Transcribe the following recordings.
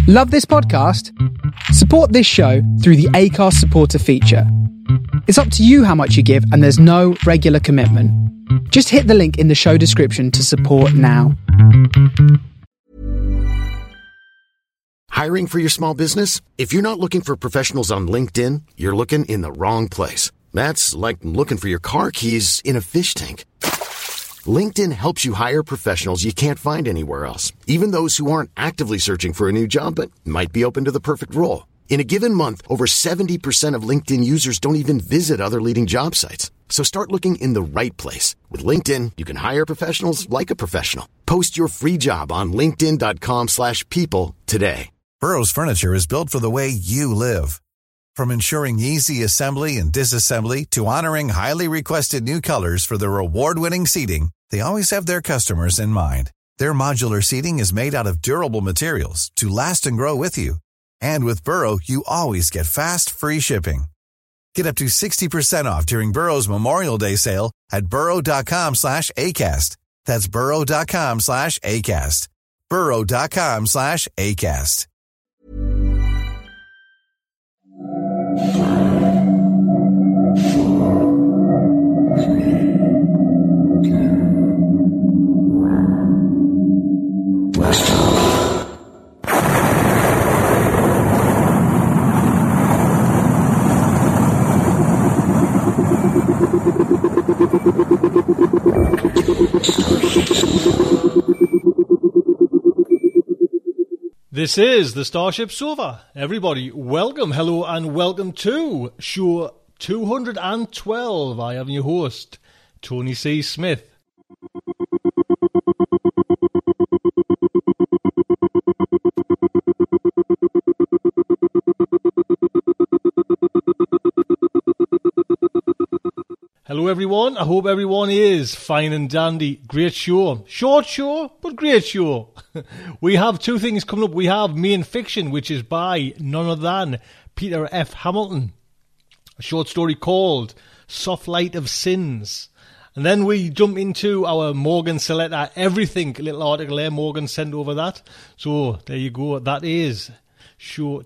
Love this podcast? Support this show through the Acast supporter feature. It's up to you how much you give, and there's no regular commitment. Just hit the link in the show description to support now. Hiring for your small business? If you're not looking for professionals on LinkedIn, you're looking in the wrong place. That's like looking for your car keys in a fish tank. LinkedIn helps you hire professionals you can't find anywhere else, even those who aren't actively searching for a new job but might be open to the perfect role. In a given month, over 70% of LinkedIn users don't even visit other leading job sites. So start looking in the right place. With LinkedIn, you can hire professionals like a professional. Post your free job on linkedin.com/people today. Burrow's furniture is built for the way you live. From ensuring easy assembly and disassembly to honoring highly requested new colors for their award-winning seating, they always have their customers in mind. Their modular seating is made out of durable materials to last and grow with you. And with Burrow, you always get fast, free shipping. Get up to 60% off during Burrow's Memorial Day sale at burrow.com/ACAST. That's burrow.com/ACAST. burrow.com/ACAST. This is the Starship Sofa. Everybody, welcome, hello, and welcome to show 212. I am your host, Tony C. Smith. Hello everyone, I hope everyone is fine and dandy. Great show. Short show, but great show. We have two things coming up. We have Main Fiction, which is by none other than Peter F. Hamilton. A short story called Soft Light of Sins. And then we jump into our Morgan Selector Everything little article there. Morgan sent over that. So there you go. That is show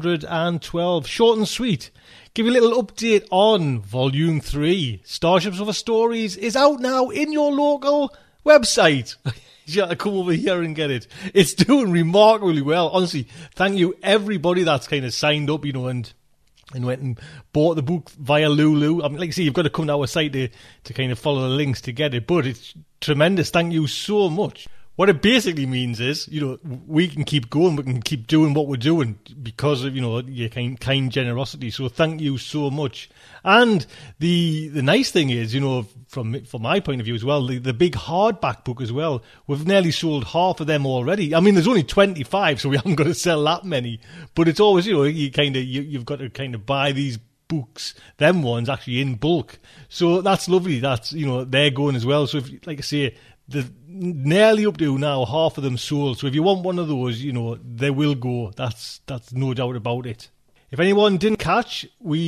212. Short and sweet. Give you a little update on Volume 3. Starship Sofa Stories is out now in your local website. You have to come over here and get it. It's doing remarkably well. Honestly, thank you everybody that's kind of signed up, and went and bought the book via Lulu. I mean, like I say, you've got to come to our site to kind of follow the links to get it. But it's tremendous. Thank you so much. What it basically means is, we can keep going, we can keep doing what we're doing because of, your kind generosity. So thank you so much. And the nice thing is, from my point of view as well, the big hardback book as well, we've nearly sold half of them already. I mean, there's only 25, so we haven't got to sell that many. But it's always, you've got to kind of buy these books, them ones actually in bulk. So that's lovely. That's, they're going as well. So if, like I say, the nearly up to now half of them sold. So if you want one of those, they will go. That's no doubt about it. If anyone didn't catch,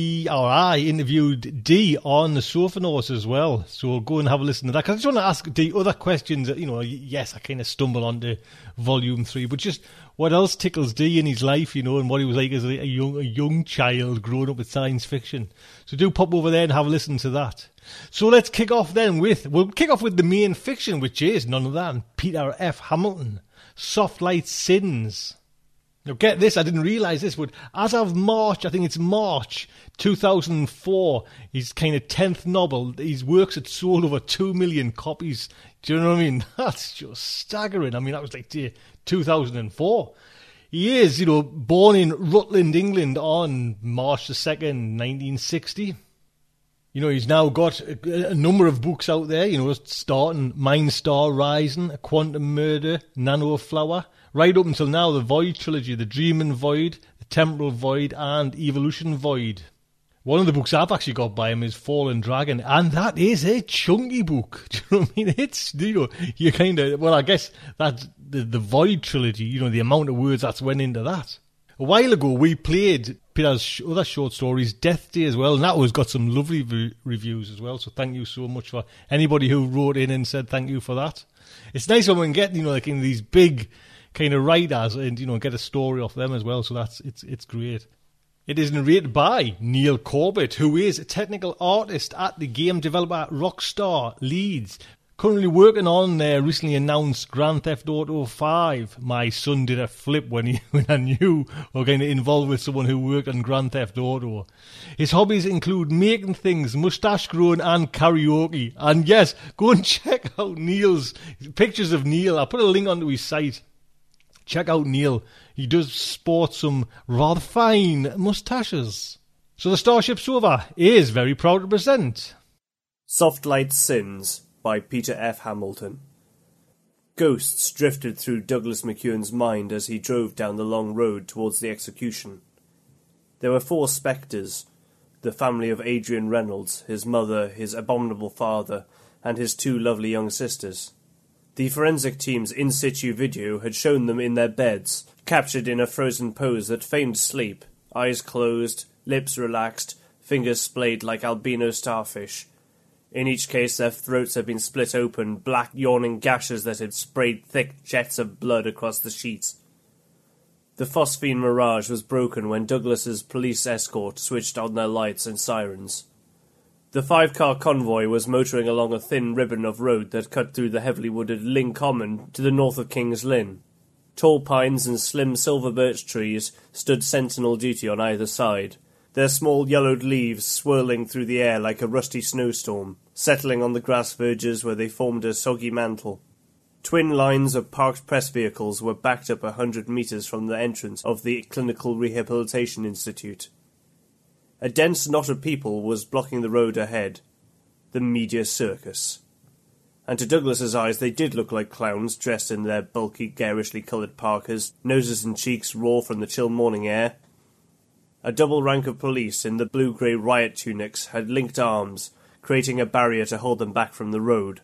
I interviewed Dee on the Sofanos as well. So go and have a listen to that. Because I just want to ask Dee other questions that, yes, I kind of stumble onto Volume 3, but just what else tickles Dee in his life, and what he was like as a young child growing up with science fiction. So do pop over there and have a listen to that. So let's kick off then with the Main Fiction, which is none other than Peter F. Hamilton, Soft Light Sins. Now get this, I didn't realise this, but as of March 2004, his kind of 10th novel, his works had sold over 2 million copies. Do you know what I mean? That's just staggering. I mean, that was like 2004. He is, born in Rutland, England on March the 2nd, 1960. He's now got a number of books out there, starting Mind Star Rising, A Quantum Murder, Nano Flower, right up until now, the Void trilogy, The Dreaming Void, The Temporal Void, and Evolution Void. One of the books I've actually got by him is Fallen Dragon, and that is a chunky book. Do you know what I mean? It's, you kind of, I guess that's the Void trilogy, the amount of words that's went into that. A while ago, we played Peter's other short stories, Death Day as well, and that was got some lovely reviews as well, so thank you so much for anybody who wrote in and said thank you for that. It's nice when we get, like in these big kind of writers and, get a story off them as well. So it's great. It is narrated by Neil Corbett, who is a technical artist at the game developer Rockstar Leeds. Currently working on their recently announced Grand Theft Auto 5. My son did a flip when I knew we were kind of involved with someone who worked on Grand Theft Auto. His hobbies include making things, moustache growing and karaoke. And yes, go and check out Neil's pictures of Neil. I'll put a link onto his site. Check out Neil. He does sport some rather fine moustaches. So the Starship Sofa is very proud to present Softlight Sins by Peter F. Hamilton. Ghosts drifted through Douglas McEwan's mind as he drove down the long road towards the execution. There were 4 spectres, the family of Adrian Reynolds, his mother, his abominable father, and his 2 lovely young sisters. The forensic team's in-situ video had shown them in their beds, captured in a frozen pose that feigned sleep, eyes closed, lips relaxed, fingers splayed like albino starfish. In each case their throats had been split open, black yawning gashes that had sprayed thick jets of blood across the sheets. The phosphine mirage was broken when Douglas's police escort switched on their lights and sirens. The 5-car convoy was motoring along a thin ribbon of road that cut through the heavily wooded Ling Common to the north of King's Lynn. Tall pines and slim silver birch trees stood sentinel duty on either side, their small yellowed leaves swirling through the air like a rusty snowstorm, settling on the grass verges where they formed a soggy mantle. Twin lines of parked press vehicles were backed up 100 metres from the entrance of the Clinical Rehabilitation Institute. A dense knot of people was blocking the road ahead. The media circus. And to Douglas's eyes they did look like clowns dressed in their bulky, garishly coloured parkas, noses and cheeks raw from the chill morning air. A double rank of police in the blue-grey riot tunics had linked arms, creating a barrier to hold them back from the road.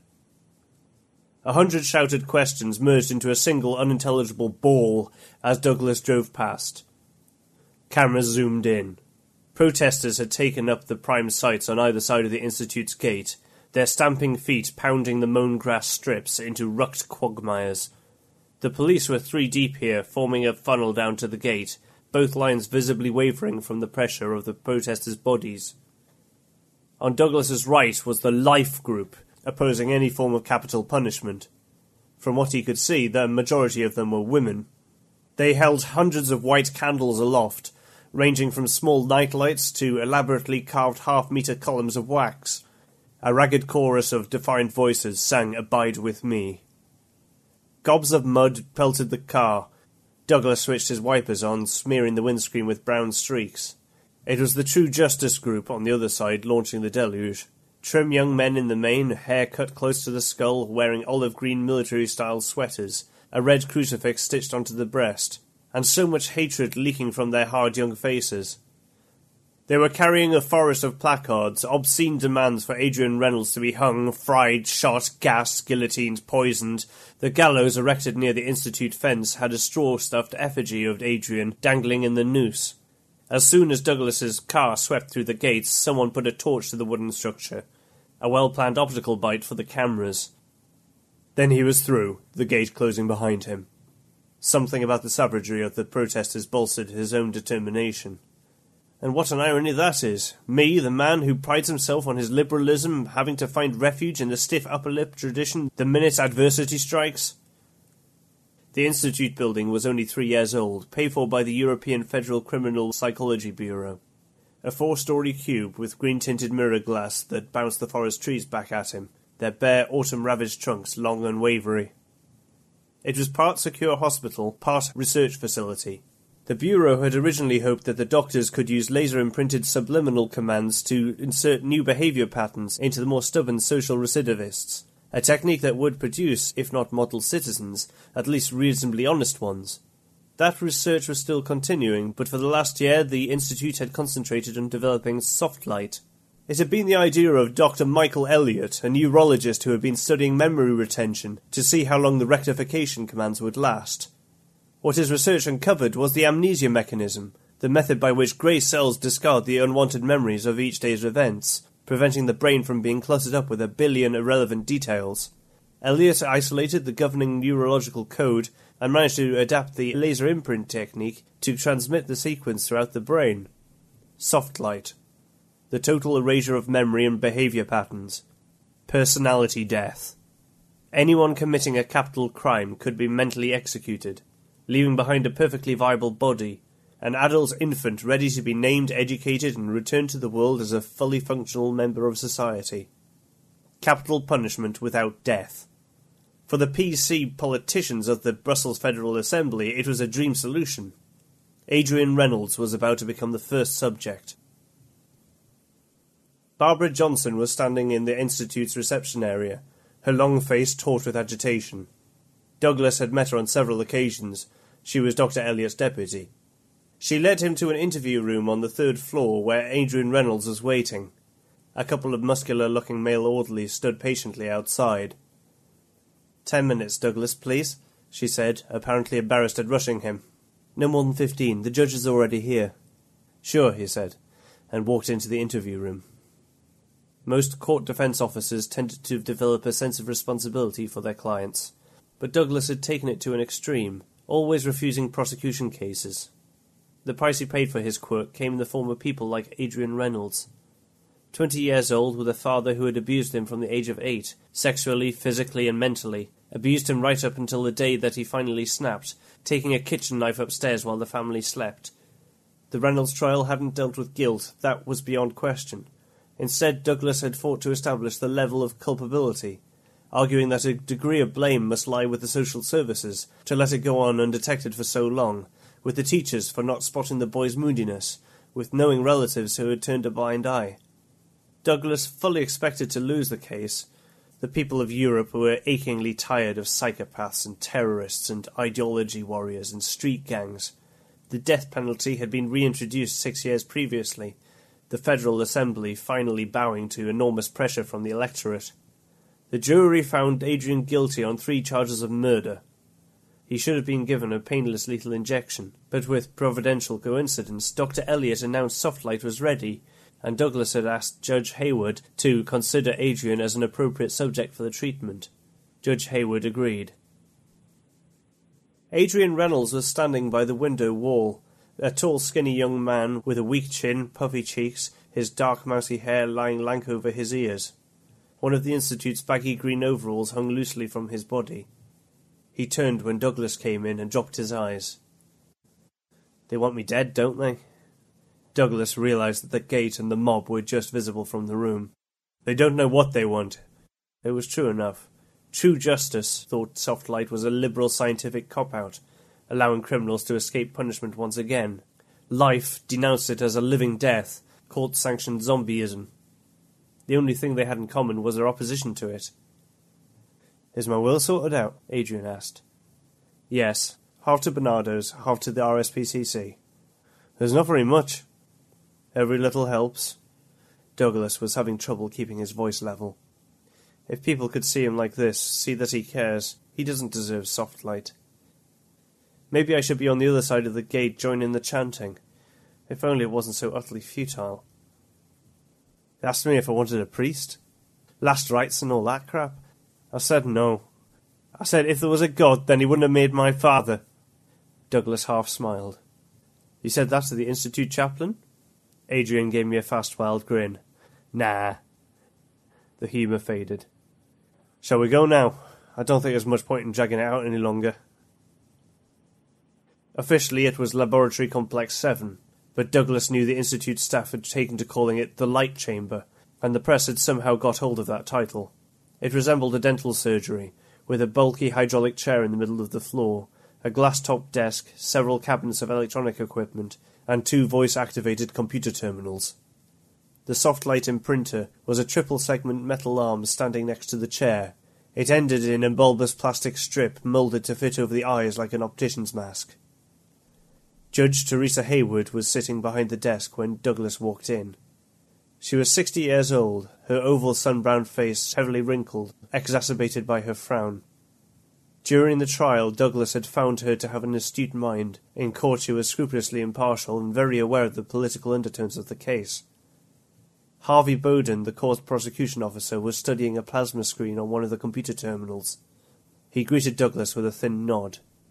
100 shouted questions merged into a single unintelligible bawl as Douglas drove past. Cameras zoomed in. Protesters had taken up the prime sites on either side of the Institute's gate, their stamping feet pounding the mown grass strips into rucked quagmires. The police were 3 deep here, forming a funnel down to the gate, both lines visibly wavering from the pressure of the protesters' bodies. On Douglas's right was the Life Group, opposing any form of capital punishment. From what he could see, the majority of them were women. They held hundreds of white candles aloft, ranging from small nightlights to elaborately carved half-metre columns of wax. A ragged chorus of defiant voices sang Abide With Me. Gobs of mud pelted the car. Douglas switched his wipers on, smearing the windscreen with brown streaks. It was the True Justice Group on the other side launching the deluge. Trim young men in the main, hair cut close to the skull, wearing olive-green military-style sweaters, a red crucifix stitched onto the breast, and so much hatred leaking from their hard young faces. They were carrying a forest of placards, obscene demands for Adrian Reynolds to be hung, fried, shot, gassed, guillotined, poisoned. The gallows erected near the Institute fence had a straw-stuffed effigy of Adrian dangling in the noose. As soon as Douglas's car swept through the gates, someone put a torch to the wooden structure, a well-planned optical bite for the cameras. Then he was through, the gate closing behind him. Something about the savagery of the protesters bolstered his own determination. And what an irony that is. Me, the man who prides himself on his liberalism, having to find refuge in the stiff upper lip tradition the minute adversity strikes. The Institute building was only 3 years old, paid for by the European Federal Criminal Psychology Bureau. A 4-storey cube with green-tinted mirror glass that bounced the forest trees back at him, their bare autumn-ravaged trunks long and wavery. It was part secure hospital, part research facility. The Bureau had originally hoped that the doctors could use laser-imprinted subliminal commands to insert new behaviour patterns into the more stubborn social recidivists, a technique that would produce, if not model citizens, at least reasonably honest ones. That research was still continuing, but for the last year the Institute had concentrated on developing Softlight. It had been the idea of Dr. Michael Elliott, a neurologist who had been studying memory retention, to see how long the rectification commands would last. What his research uncovered was the amnesia mechanism, the method by which grey cells discard the unwanted memories of each day's events, preventing the brain from being cluttered up with a billion irrelevant details. Elliott isolated the governing neurological code, and managed to adapt the laser imprint technique to transmit the sequence throughout the brain. Soft light. The total erasure of memory and behaviour patterns. Personality death. Anyone committing a capital crime could be mentally executed, leaving behind a perfectly viable body, an adult infant ready to be named, educated, and returned to the world as a fully functional member of society. Capital punishment without death. For the PC politicians of the Brussels Federal Assembly, it was a dream solution. Adrian Reynolds was about to become the first subject. Barbara Johnson was standing in the Institute's reception area, her long face taut with agitation. Douglas had met her on several occasions. She was Dr. Elliott's deputy. She led him to an interview room on the third floor where Adrian Reynolds was waiting. A couple of muscular-looking male orderlies stood patiently outside. 10 minutes, Douglas, please, she said, apparently embarrassed at rushing him. No more than 15. The judge is already here. Sure, he said, and walked into the interview room. Most court defence officers tended to develop a sense of responsibility for their clients, but Douglas had taken it to an extreme, always refusing prosecution cases. The price he paid for his quirk came in the form of people like Adrian Reynolds. 20 years old, with a father who had abused him from the age of 8, sexually, physically and mentally, abused him right up until the day that he finally snapped, taking a kitchen knife upstairs while the family slept. The Reynolds trial hadn't dealt with guilt, that was beyond question. Instead, Douglas had fought to establish the level of culpability, arguing that a degree of blame must lie with the social services to let it go on undetected for so long, with the teachers for not spotting the boy's moodiness, with knowing relatives who had turned a blind eye. Douglas fully expected to lose the case. The people of Europe were achingly tired of psychopaths and terrorists and ideology warriors and street gangs. The death penalty had been reintroduced 6 years previously, the Federal Assembly finally bowing to enormous pressure from the electorate. The jury found Adrian guilty on 3 charges of murder. He should have been given a painless lethal injection, but with providential coincidence, Dr. Elliott announced Softlight was ready, and Douglas had asked Judge Hayward to consider Adrian as an appropriate subject for the treatment. Judge Hayward agreed. Adrian Reynolds was standing by the window wall, a tall, skinny young man with a weak chin, puffy cheeks, his dark, mousy hair lying lank over his ears. One of the Institute's baggy green overalls hung loosely from his body. He turned when Douglas came in and dropped his eyes. "They want me dead, don't they?" Douglas realised that the gate and the mob were just visible from the room. "They don't know what they want." It was true enough. True justice, thought Softlight, was a liberal scientific cop-out, allowing criminals to escape punishment once again. Life denounced it as a living death, court-sanctioned zombieism. The only thing they had in common was their opposition to it. "Is my will sorted out?" Adrian asked. "Yes. Half to Bernardo's, half to the RSPCC. There's not very much. Every little helps." Douglas was having trouble keeping his voice level. If people could see him like this, see that he cares, he doesn't deserve Softlight. Maybe I should be on the other side of the gate joining the chanting. If only it wasn't so utterly futile. They asked me if I wanted a priest. Last rites and all that crap. I said no. I said if there was a God, then he wouldn't have made my father. Douglas half smiled. "You said that to the Institute chaplain?" Adrian gave me a fast, wild grin. "Nah." The humour faded. "Shall we go now? I don't think there's much point in dragging it out any longer." Officially it was Laboratory Complex 7, but Douglas knew the Institute staff had taken to calling it the Light Chamber, and the press had somehow got hold of that title. It resembled a dental surgery, with a bulky hydraulic chair in the middle of the floor, a glass-topped desk, several cabinets of electronic equipment, and 2 voice-activated computer terminals. The Softlight imprinter was a triple-segment metal arm standing next to the chair. It ended in a bulbous plastic strip moulded to fit over the eyes like an optician's mask. Judge Teresa Hayward was sitting behind the desk when Douglas walked in. She was 60 years old, her oval sun-browned face heavily wrinkled, exacerbated by her frown. During the trial, Douglas had found her to have an astute mind. In court she was scrupulously impartial and very aware of the political undertones of the case. Harvey Bowden, the court prosecution officer, was studying a plasma screen on one of the computer terminals. He greeted Douglas with a thin nod.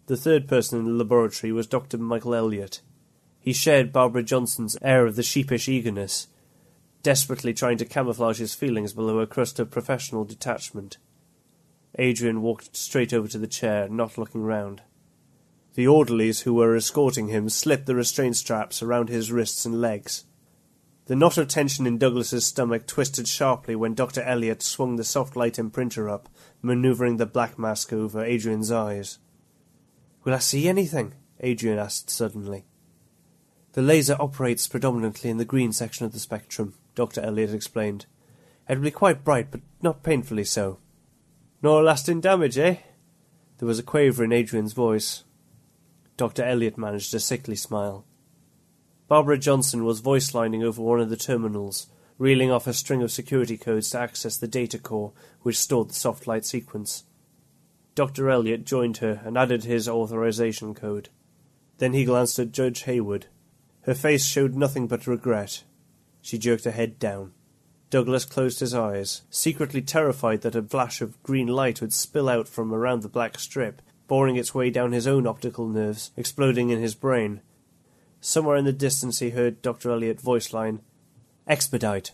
The third person in the laboratory was Dr. Michael Elliot. He shared Barbara Johnson's air of the sheepish eagerness, desperately trying to camouflage his feelings below a crust of professional detachment. Adrian walked straight over to the chair, not looking round. The orderlies who were escorting him slipped the restraint straps around his wrists and legs. The knot of tension in Douglas's stomach twisted sharply when Dr. Elliot swung the soft light imprinter up, manoeuvring the black mask over Adrian's eyes. "Will I see anything?" Adrian asked suddenly. "The laser operates predominantly in the green section of the spectrum," Dr. Elliot explained. "It will be quite bright, but not painfully so." "No lasting damage, eh?" There was a quaver in Adrian's voice. Dr. Elliot managed a sickly smile. Barbara Johnson was voice-lining over one of the terminals, reeling off a string of security codes to access the data core which stored the soft light sequence. Dr. Elliot joined her and added his authorization code. Then he glanced at Judge Hayward. Her face showed nothing but regret. She jerked her head down. Douglas closed his eyes, secretly terrified that a flash of green light would spill out from around the black strip, boring its way down his own optical nerves, exploding in his brain. Somewhere in the distance he heard Dr. Elliot voice line, "Expedite."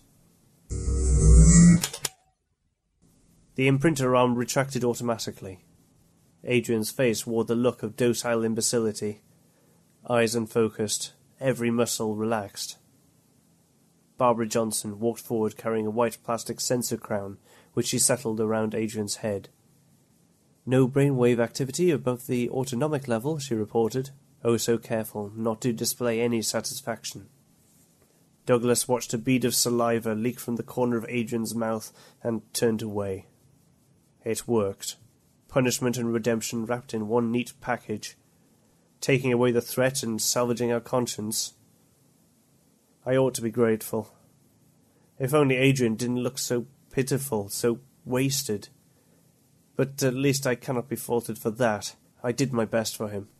The imprinter arm retracted automatically. Adrian's face wore the look of docile imbecility. Eyes unfocused, every muscle relaxed. Barbara Johnson walked forward carrying a white plastic sensor crown, which she settled around Adrian's head. "No brainwave activity above the autonomic level," she reported, oh so careful not to display any satisfaction. Douglas watched a bead of saliva leak from the corner of Adrian's mouth and turned away. It worked. Punishment and redemption wrapped in one neat package. Taking away the threat and salvaging our conscience. I ought to be grateful. If only Adrian didn't look so pitiful, so wasted. But at least I cannot be faulted for that. I did my best for him.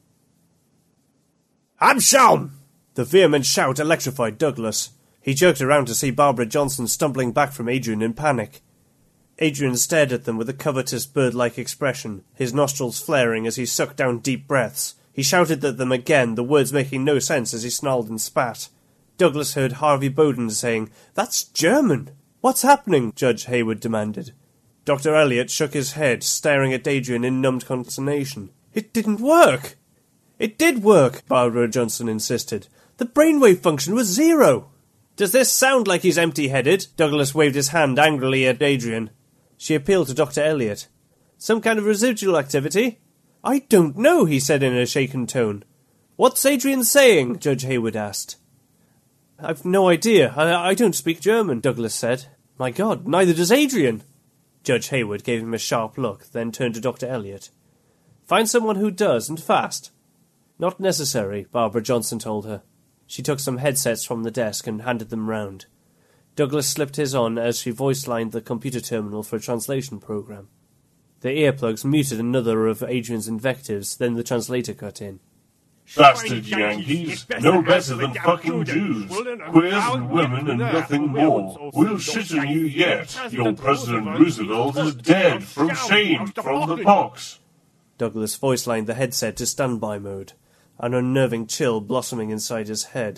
"Abshalom!" The vehement shout electrified Douglas. He jerked around to see Barbara Johnson stumbling back from Adrian in panic. Adrian stared at them with a covetous bird-like expression, his nostrils flaring as he sucked down deep breaths. He shouted at them again, the words making no sense as he snarled and spat. Douglas heard Harvey Bowden saying, "That's German!" "What's happening?" Judge Hayward demanded. Dr. Elliot shook his head, staring at Adrian in numbed consternation. "It didn't work!" "It did work," Barbara Johnson insisted. "The brainwave function was 0. "Does this sound like he's empty-headed?" Douglas waved his hand angrily at Adrian. She appealed to Dr. Elliot. "Some kind of residual activity?" "I don't know," he said in a shaken tone. "What's Adrian saying?" Judge Hayward asked. "I've no idea. I don't speak German," Douglas said. "My God, neither does Adrian." Judge Hayward gave him a sharp look, then turned to Dr. Elliot. "Find someone who does, and fast." "Not necessary," Barbara Johnson told her. She took some headsets from the desk and handed them round. Douglas slipped his on as she voice-lined the computer terminal for a translation program. The earplugs muted another of Adrian's invectives, then the translator cut in. "Bastard Yankees, no better than fucking Jews. Queers and women and nothing more. We'll shit on you yet. Your President Roosevelt is dead from shame, from the pox." Douglas voice-lined the headset to standby mode, an unnerving chill blossoming inside his head.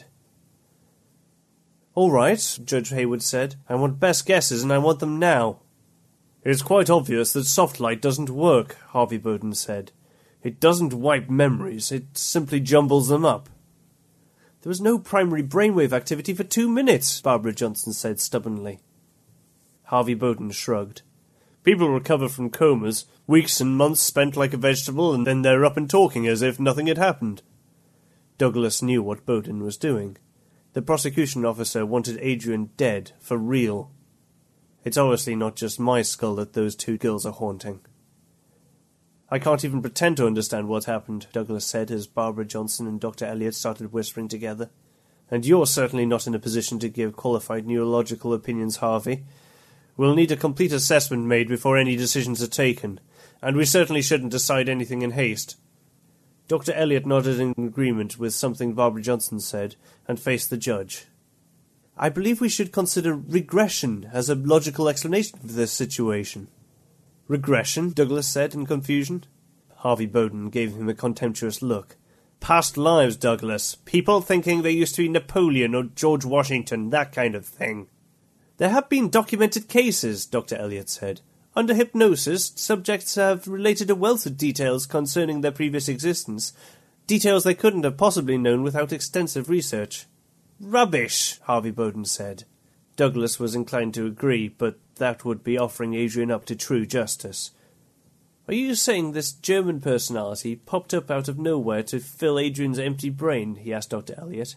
"All right," Judge Hayward said. "I want best guesses, and I want them now." "It's quite obvious that soft light doesn't work," Harvey Bowden said. "It doesn't wipe memories, it simply jumbles them up." "There was no primary brainwave activity for 2 minutes," Barbara Johnson said stubbornly. Harvey Bowden shrugged. "People recover from comas, weeks and months spent like a vegetable, and then they're up and talking as if nothing had happened." Douglas knew what Bowden was doing. The prosecution officer wanted Adrian dead, for real. It's obviously not just my skull that those 2 girls are haunting. "I can't even pretend to understand what happened," Douglas said as Barbara Johnson and Dr. Elliot started whispering together. "And you're certainly not in a position to give qualified neurological opinions, Harvey. We'll need a complete assessment made before any decisions are taken, and we certainly shouldn't decide anything in haste." Dr. Elliot nodded in agreement with something Barbara Johnson said, and faced the judge. "I believe we should consider regression as a logical explanation for this situation." "Regression?" Douglas said in confusion. Harvey Bowden gave him a contemptuous look. Past lives, Douglas. People thinking they used to be Napoleon or George Washington, that kind of thing. There have been documented cases, Dr. Elliot said. Under hypnosis, subjects have related a wealth of details concerning their previous existence, details they couldn't have possibly known without extensive research. Rubbish, Harvey Bowden said. Douglas was inclined to agree, but that would be offering Adrian up to true justice. Are you saying this German personality popped up out of nowhere to fill Adrian's empty brain? He asked Dr. Elliot.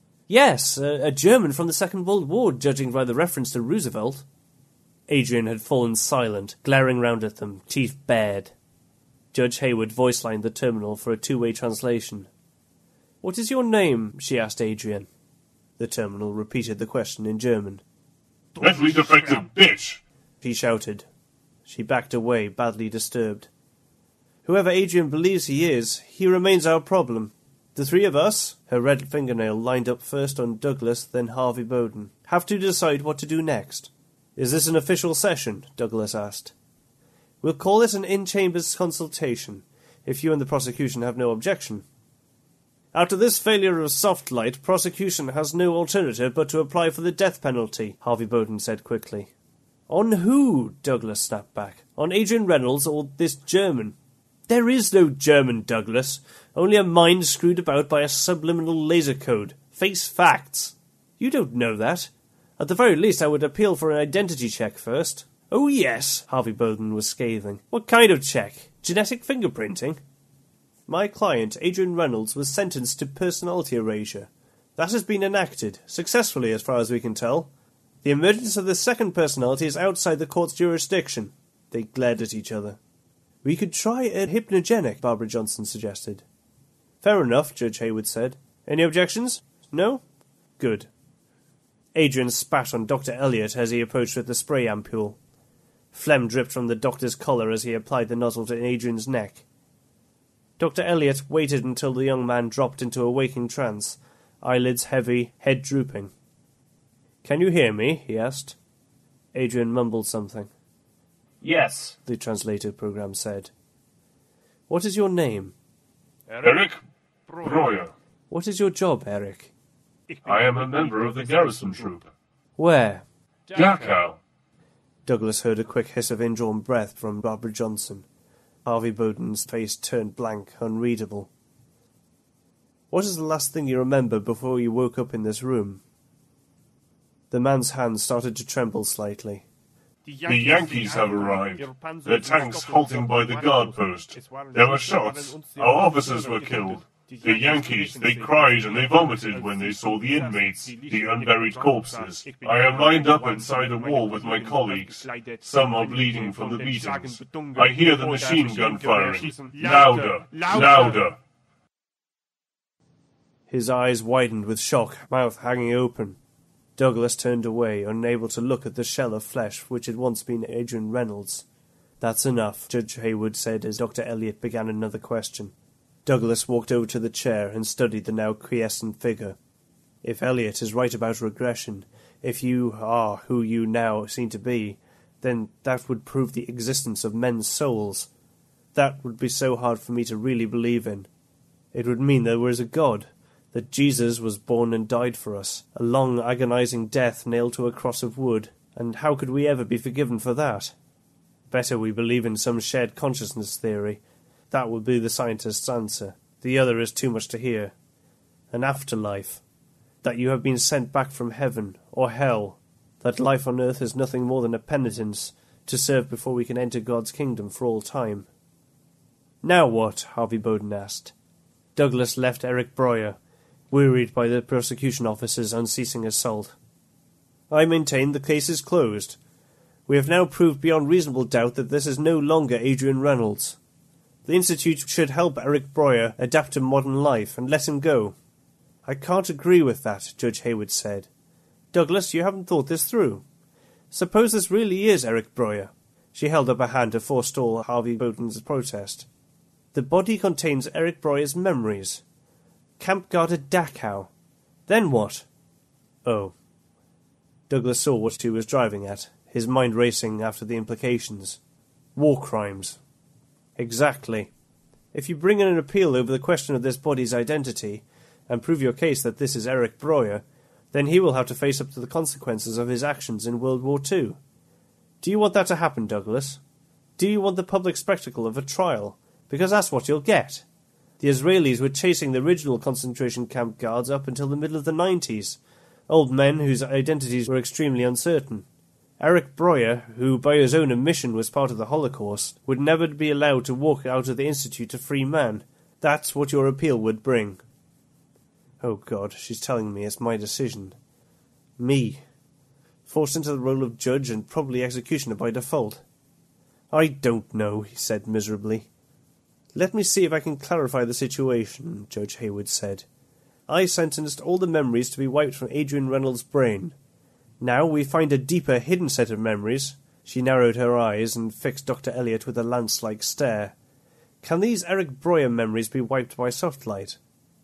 Yes, a German from the Second World War, judging by the reference to Roosevelt. Adrian had fallen silent, glaring round at them, teeth bared. Judge Hayward voice-lined the terminal for a two-way translation. What is your name? She asked Adrian. The terminal repeated the question in German. Mentally defective bitch! He shouted. She backed away, badly disturbed. Whoever Adrian believes he is, he remains our problem. The three of us, her red fingernail lined up first on Douglas, then Harvey Bowden, have to decide what to do next. Is this an official session? Douglas asked. We'll call it an in-chambers consultation, if you and the prosecution have no objection. After this failure of soft light, prosecution has no alternative but to apply for the death penalty, Harvey Bowden said quickly. On who? Douglas snapped back. On Adrian Reynolds or this German? There is no German, Douglas. Only a mind screwed about by a subliminal laser code. Face facts. You don't know that. At the very least, I would appeal for an identity check first. Oh yes, Harvey Bowden was scathing. What kind of check? Genetic fingerprinting? My client, Adrian Reynolds, was sentenced to personality erasure. That has been enacted, successfully as far as we can tell. The emergence of the second personality is outside the court's jurisdiction. They glared at each other. We could try a hypnogenic, Barbara Johnson suggested. Fair enough, Judge Hayward said. Any objections? No? Good. Adrian spat on Dr. Elliot as he approached with the spray ampule. Phlegm dripped from the doctor's collar as he applied the nozzle to Adrian's neck. Dr. Elliot waited until the young man dropped into a waking trance, eyelids heavy, head drooping. Can you hear me? He asked. Adrian mumbled something. Yes, the translator program said. What is your name? Eric Breuer. What is your job, Eric? I am a member of the garrison troop. Where? Dachau. Douglas heard a quick hiss of indrawn breath from Barbara Johnson. Harvey Bowden's face turned blank, unreadable. What is the last thing you remember before you woke up in this room? The man's hands started to tremble slightly. The Yankees have arrived. Their tanks halting by the guard post. There were shots. Our officers were killed. The Yankees, they cried and they vomited when they saw the inmates, the unburied corpses. I am lined up inside a wall with my colleagues. Some are bleeding from the beatings. I hear the machine gun firing. Louder! Louder! His eyes widened with shock, mouth hanging open. Douglas turned away, unable to look at the shell of flesh which had once been Adrian Reynolds. That's enough, Judge Hayward said as Dr. Elliot began another question. Douglas walked over to the chair and studied the now quiescent figure. If Elliot is right about regression, if you are who you now seem to be, then that would prove the existence of men's souls. That would be so hard for me to really believe in. It would mean there was a God, that Jesus was born and died for us, a long agonizing death nailed to a cross of wood, and how could we ever be forgiven for that? Better we believe in some shared consciousness theory. That would be the scientist's answer. The other is too much to hear. An afterlife. That you have been sent back from heaven, or hell. That life on earth is nothing more than a penitence, to serve before we can enter God's kingdom for all time. Now what? Harvey Bowden asked. Douglas left Eric Breuer, wearied by the prosecution officer's unceasing assault. I maintain the case is closed. We have now proved beyond reasonable doubt that this is no longer Adrian Reynolds. The Institute should help Eric Breuer adapt to modern life and let him go. I can't agree with that, Judge Hayward said. Douglas, you haven't thought this through. Suppose this really is Eric Breuer. She held up a hand to forestall Harvey Bowden's protest. The body contains Eric Breuer's memories. Camp guard at Dachau. Then what? Oh. Douglas saw what he was driving at, his mind racing after the implications. War crimes. Exactly. If you bring in an appeal over the question of this body's identity, and prove your case that this is Eric Breuer, then he will have to face up to the consequences of his actions in World War II. Do you want that to happen, Douglas? Do you want the public spectacle of a trial? Because that's what you'll get. The Israelis were chasing the original concentration camp guards up until the middle of the 90s, old men whose identities were extremely uncertain. Eric Breuer, who by his own admission was part of the Holocaust, would never be allowed to walk out of the Institute a free man. That's what your appeal would bring. Oh God, she's telling me it's my decision. Me. Forced into the role of judge and probably executioner by default. I don't know, he said miserably. Let me see if I can clarify the situation, Judge Hayward said. I sentenced all the memories to be wiped from Adrian Reynolds' brain. Now we find a deeper, hidden set of memories. She narrowed her eyes and fixed Dr. Elliot with a lance-like stare. Can these Eric Breuer memories be wiped by soft light?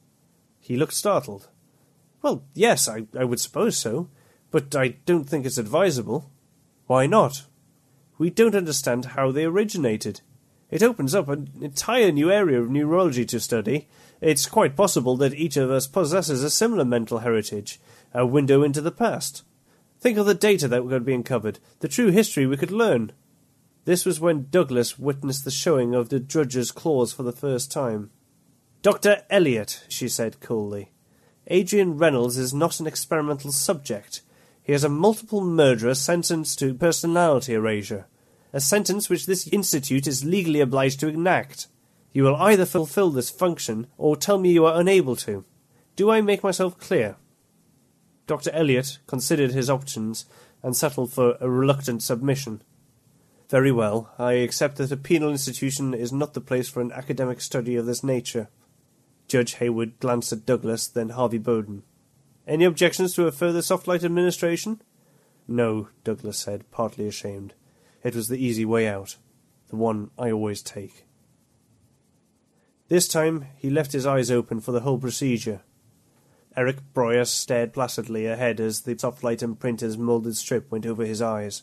He looked startled. Well, yes, I would suppose so, but I don't think it's advisable. Why not? We don't understand how they originated. It opens up an entire new area of neurology to study. It's quite possible that each of us possesses a similar mental heritage, a window into the past. Think of the data that could be uncovered, the true history we could learn. This was when Douglas witnessed the showing of the Drudger's claws for the first time. Dr. Elliot, she said coolly, Adrian Reynolds is not an experimental subject. He is a multiple murderer sentenced to personality erasure, a sentence which this institute is legally obliged to enact. You will either fulfill this function or tell me you are unable to. Do I make myself clear? Dr. Elliot considered his options and settled for a reluctant submission. Very well, I accept that a penal institution is not the place for an academic study of this nature. Judge Hayward glanced at Douglas, then Harvey Bowden. Any objections to a further soft-light administration? No, Douglas said, partly ashamed. It was the easy way out, the one I always take. This time he left his eyes open for the whole procedure. Eric Breuer stared placidly ahead as the soft-light imprinter's moulded strip went over his eyes.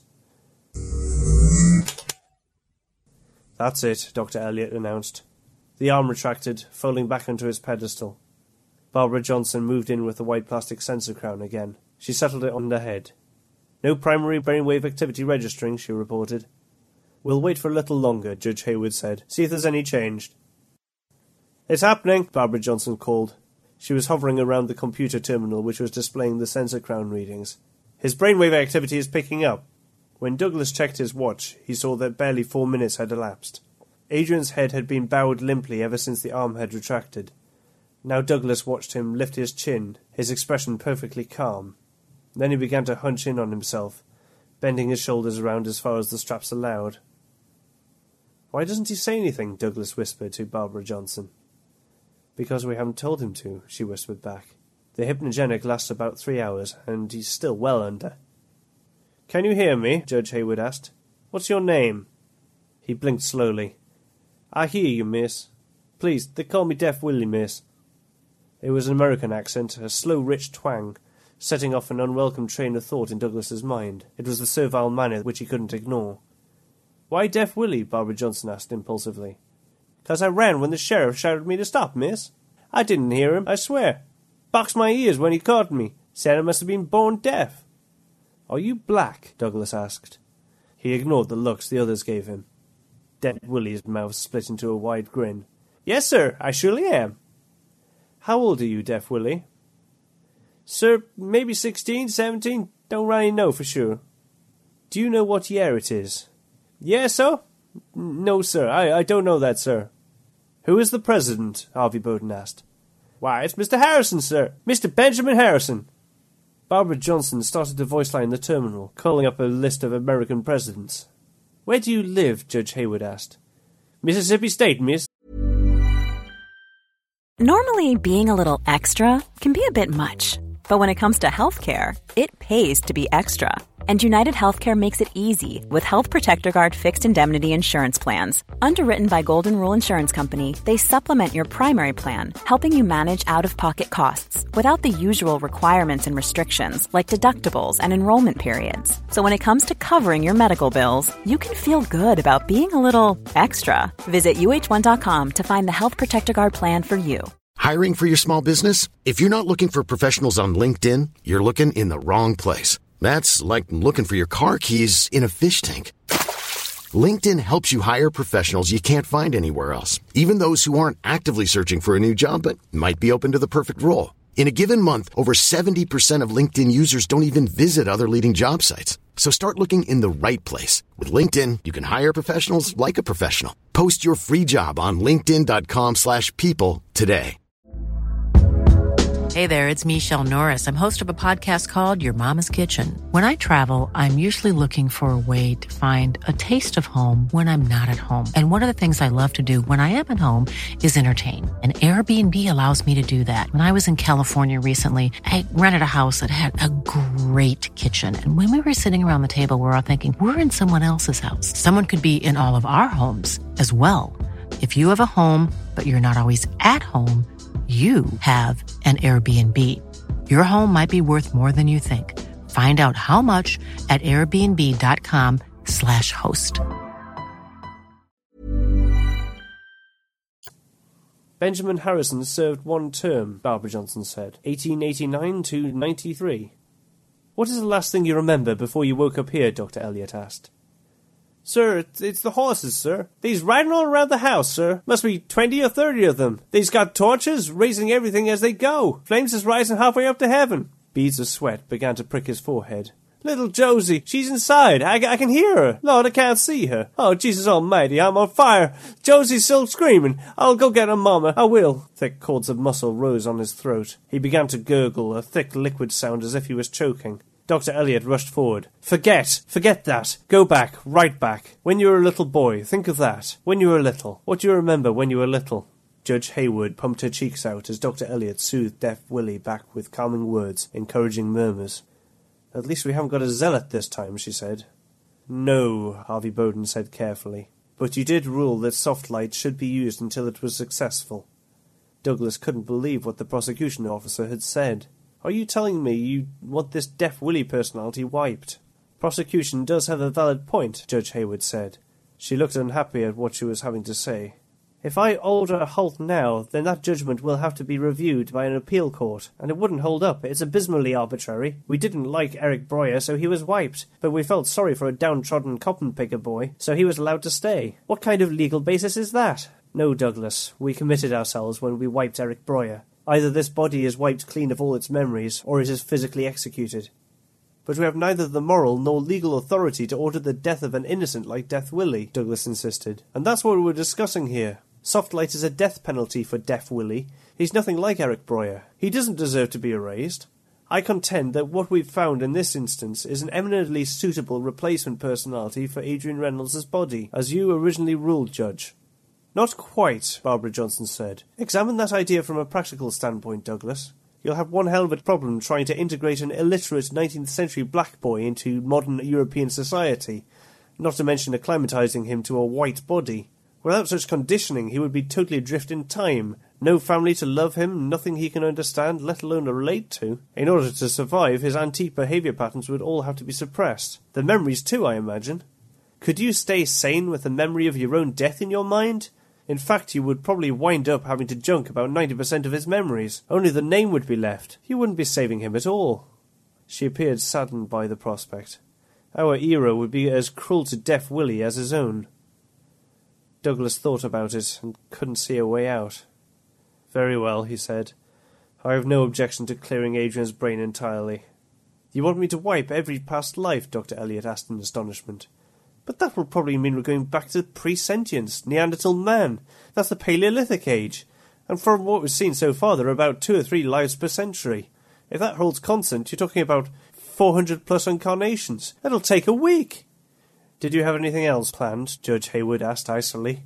That's it, Dr. Elliot announced. The arm retracted, folding back onto its pedestal. Barbara Johnson moved in with the white plastic sensor crown again. She settled it on the head. No primary brainwave activity registering, she reported. We'll wait for a little longer, Judge Hayward said. See if there's any change. It's happening, Barbara Johnson called. She was hovering around the computer terminal which was displaying the sensor crown readings. His brainwave activity is picking up. When Douglas checked his watch, he saw that barely 4 minutes had elapsed. Adrian's head had been bowed limply ever since the arm had retracted. Now Douglas watched him lift his chin, his expression perfectly calm. Then he began to hunch in on himself, bending his shoulders around as far as the straps allowed. Why doesn't he say anything? Douglas whispered to Barbara Johnson. Because we haven't told him to, she whispered back. The hypnogenic lasts about 3 hours, and he's still well under. Can you hear me? Judge Hayward asked. What's your name? He blinked slowly. I hear you, miss. Please, they call me Deaf Willie, miss. It was an American accent, a slow, rich twang, setting off an unwelcome train of thought in Douglas's mind. It was the servile manner which he couldn't ignore. Why Deaf Willie? Barbara Johnson asked impulsively. 'Cause I ran when the sheriff shouted me to stop, miss. I didn't hear him, I swear. Boxed my ears when he caught me. Said I must have been born deaf. Are you black? Douglas asked. He ignored the looks the others gave him. Deaf Willie's mouth split into a wide grin. Yes, sir, I surely am. How old are you, Deaf Willie? Sir, maybe 16, 17, don't really know for sure. Do you know what year it is? Yes, sir? No, sir, I don't know that, sir. Who is the president? Harvey Bowden asked. Why, it's Mr. Harrison, sir. Mr. Benjamin Harrison. Barbara Johnson started to voice-line the terminal, calling up a list of American presidents. Where do you live? Judge Hayward asked. Mississippi State, miss. Normally, being a little extra can be a bit much. But when it comes to healthcare, it pays to be extra. And United Healthcare makes it easy with Health Protector Guard fixed indemnity insurance plans. Underwritten by Golden Rule Insurance Company, they supplement your primary plan, helping you manage out-of-pocket costs. without the usual requirements and restrictions like deductibles and enrollment periods. So when it comes to covering your medical bills, you can feel good about being a little extra. Visit UH1.com to find the Health Protector Guard plan for you. Hiring for your small business? If you're not looking for professionals on LinkedIn, you're looking in the wrong place. That's like looking for your car keys in a fish tank. LinkedIn helps you hire professionals you can't find anywhere else, even those who aren't actively searching for a new job but might be open to the perfect role. In a given month, over 70% of LinkedIn users don't even visit other leading job sites. So start looking in the right place. With LinkedIn, you can hire professionals like a professional. Post your free job on linkedin.com/people today. Hey there, it's Michelle Norris. I'm host of a podcast called Your Mama's Kitchen. When I travel, I'm usually looking for a way to find a taste of home when I'm not at home. And one of the things I love to do when I am at home is entertain. And Airbnb allows me to do that. When I was in California recently, I rented a house that had a great kitchen. And when we were sitting around the table, we're all thinking, we're in someone else's house. Someone could be in all of our homes as well. If you have a home, but you're not always at home, you have an Airbnb. Your home might be worth more than you think. Find out how much at airbnb.com/host. Benjamin Harrison served one term, Barbara Johnson said, 1889 to 93. What is the last thing you remember before you woke up here? Dr. Elliot asked. Sir, it's the horses, sir. They's riding all around the house, sir. Must be 20 or 30 of them. They's got torches, raising everything as they go. Flames is rising halfway up to heaven. Beads of sweat began to prick his forehead. Little Josie, she's inside. I can hear her. Lord, I can't see her. Oh, Jesus almighty, I'm on fire. Josie's still screaming. I'll go get her, Mama. I will. Thick cords of muscle rose on his throat. He began to gurgle, a thick liquid sound as if he was choking. Dr. Elliot rushed forward. Forget that. Go back, right back. When you were a little boy, think of that. When you were little. What do you remember when you were little? Judge Hayward pumped her cheeks out as Dr. Elliot soothed Deaf Willie back with calming words, encouraging murmurs. At least we haven't got a zealot this time, she said. No, Harvey Bowden said carefully. But you did rule that soft light should be used until it was successful. Douglas couldn't believe what the prosecution officer had said. Are you telling me you want this Deaf Willie personality wiped? Prosecution does have a valid point, Judge Hayward said. She looked unhappy at what she was having to say. If I order a halt now, then that judgment will have to be reviewed by an appeal court, and it wouldn't hold up. It's abysmally arbitrary. We didn't like Eric Breuer, so he was wiped, but we felt sorry for a downtrodden cotton-picker boy, so he was allowed to stay. What kind of legal basis is that? No, Douglas, we committed ourselves when we wiped Eric Breuer. Either this body is wiped clean of all its memories, or it is physically executed. But we have neither the moral nor legal authority to order the death of an innocent like Deaf Willie, Douglas insisted. And that's what we're discussing here. Soft light is a death penalty for Deaf Willie. He's nothing like Eric Breuer. He doesn't deserve to be erased. I contend that what we've found in this instance is an eminently suitable replacement personality for Adrian Reynolds' body, as you originally ruled, Judge. Not quite, Barbara Johnson said. Examine that idea from a practical standpoint, Douglas. You'll have one hell of a problem trying to integrate an illiterate 19th century black boy into modern European society, not to mention acclimatizing him to a white body. Without such conditioning, he would be totally adrift in time. No family to love him, nothing he can understand, let alone relate to. In order to survive, his antique behaviour patterns would all have to be suppressed. The memories too, I imagine. Could you stay sane with the memory of your own death in your mind? In fact, you would probably wind up having to junk about 90% of his memories. Only the name would be left. You wouldn't be saving him at all. She appeared saddened by the prospect. Our era would be as cruel to Deaf Willie as his own. Douglas thought about it and couldn't see a way out. Very well, he said. I have no objection to clearing Adrian's brain entirely. You want me to wipe every past life? Dr. Elliot asked in astonishment. But that will probably mean we're going back to pre-sentience, Neanderthal man. That's the Paleolithic age. And from what we've seen so far, there are about 2 or 3 lives per century. If that holds constant, you're talking about 400+ incarnations. That'll take a week. Did you have anything else planned? Judge Hayward asked icily.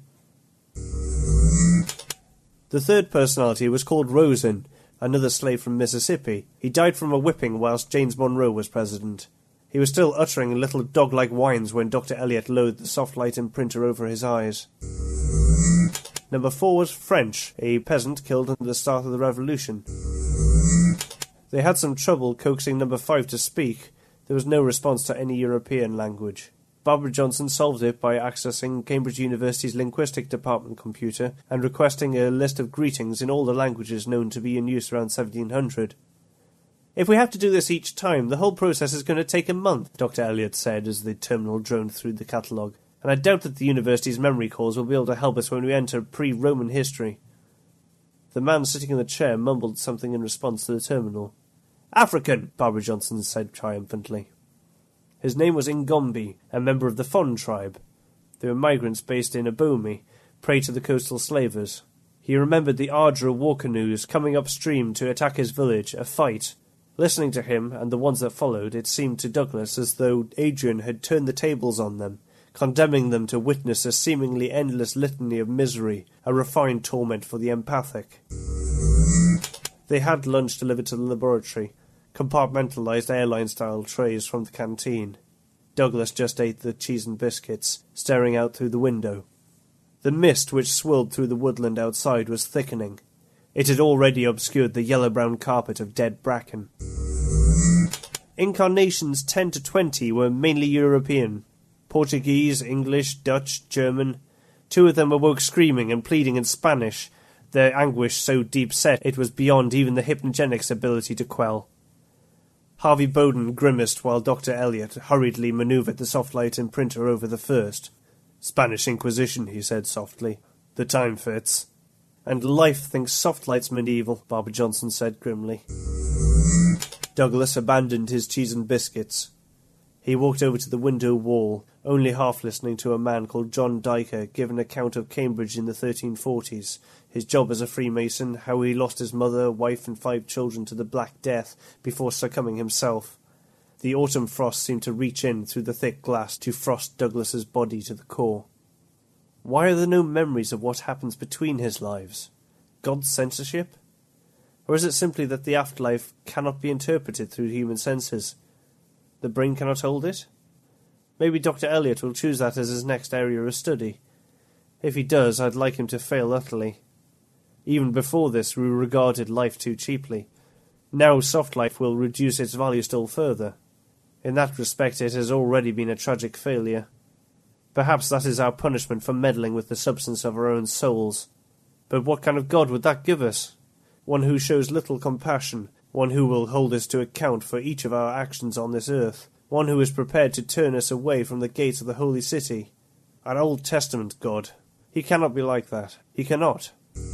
The third personality was called Rosen, another slave from Mississippi. He died from a whipping whilst James Monroe was president. He was still uttering little dog-like whines when Dr. Elliot lowered the soft light imprinter over his eyes. Number 4 was French, a peasant killed at the start of the Revolution. They had some trouble coaxing number 5 to speak. There was no response to any European language. Barbara Johnson solved it by accessing Cambridge University's linguistic department computer and requesting a list of greetings in all the languages known to be in use around 1700. "If we have to do this each time, the whole process is going to take a month," Dr. Elliot said as the terminal droned through the catalogue, "and I doubt that the university's memory calls will be able to help us when we enter pre-Roman history." The man sitting in the chair mumbled something in response to the terminal. "African," Barbara Johnson said triumphantly. His name was Ngombi, a member of the Fon tribe. They were migrants based in Abomi, prey to the coastal slavers. He remembered the Ardra war canoes coming upstream to attack his village, a fight. Listening to him, and the ones that followed, it seemed to Douglas as though Adrian had turned the tables on them, condemning them to witness a seemingly endless litany of misery, a refined torment for the empathic. They had lunch delivered to the laboratory, compartmentalised airline-style trays from the canteen. Douglas just ate the cheese and biscuits, staring out through the window. The mist which swirled through the woodland outside was thickening. It had already obscured the yellow-brown carpet of dead bracken. Incarnations 10 to 20 were mainly European. Portuguese, English, Dutch, German. 2 of them awoke screaming and pleading in Spanish, their anguish so deep-set it was beyond even the hypnogenic's ability to quell. Harvey Bowden grimaced while Dr. Elliot hurriedly manoeuvred the soft-light imprinter over the first. "Spanish Inquisition," he said softly. "The time fits." "And life thinks soft-light's medieval," Barbara Johnson said grimly. Douglas abandoned his cheese and biscuits. He walked over to the window wall, only half listening to a man called John Dyker give an account of Cambridge in the 1340s, his job as a Freemason, how he lost his mother, wife and 5 children to the Black Death before succumbing himself. The autumn frost seemed to reach in through the thick glass to frost Douglas's body to the core. Why are there no memories of what happens between his lives? God's censorship? Or is it simply that the afterlife cannot be interpreted through human senses? The brain cannot hold it? Maybe Dr. Elliot will choose that as his next area of study. If he does, I'd like him to fail utterly. Even before this, we regarded life too cheaply. Now soft life will reduce its value still further. In that respect, it has already been a tragic failure. Perhaps that is our punishment for meddling with the substance of our own souls. But what kind of God would that give us? One who shows little compassion, one who will hold us to account for each of our actions on this earth, one who is prepared to turn us away from the gates of the holy city. An Old Testament God. He cannot be like that. He cannot.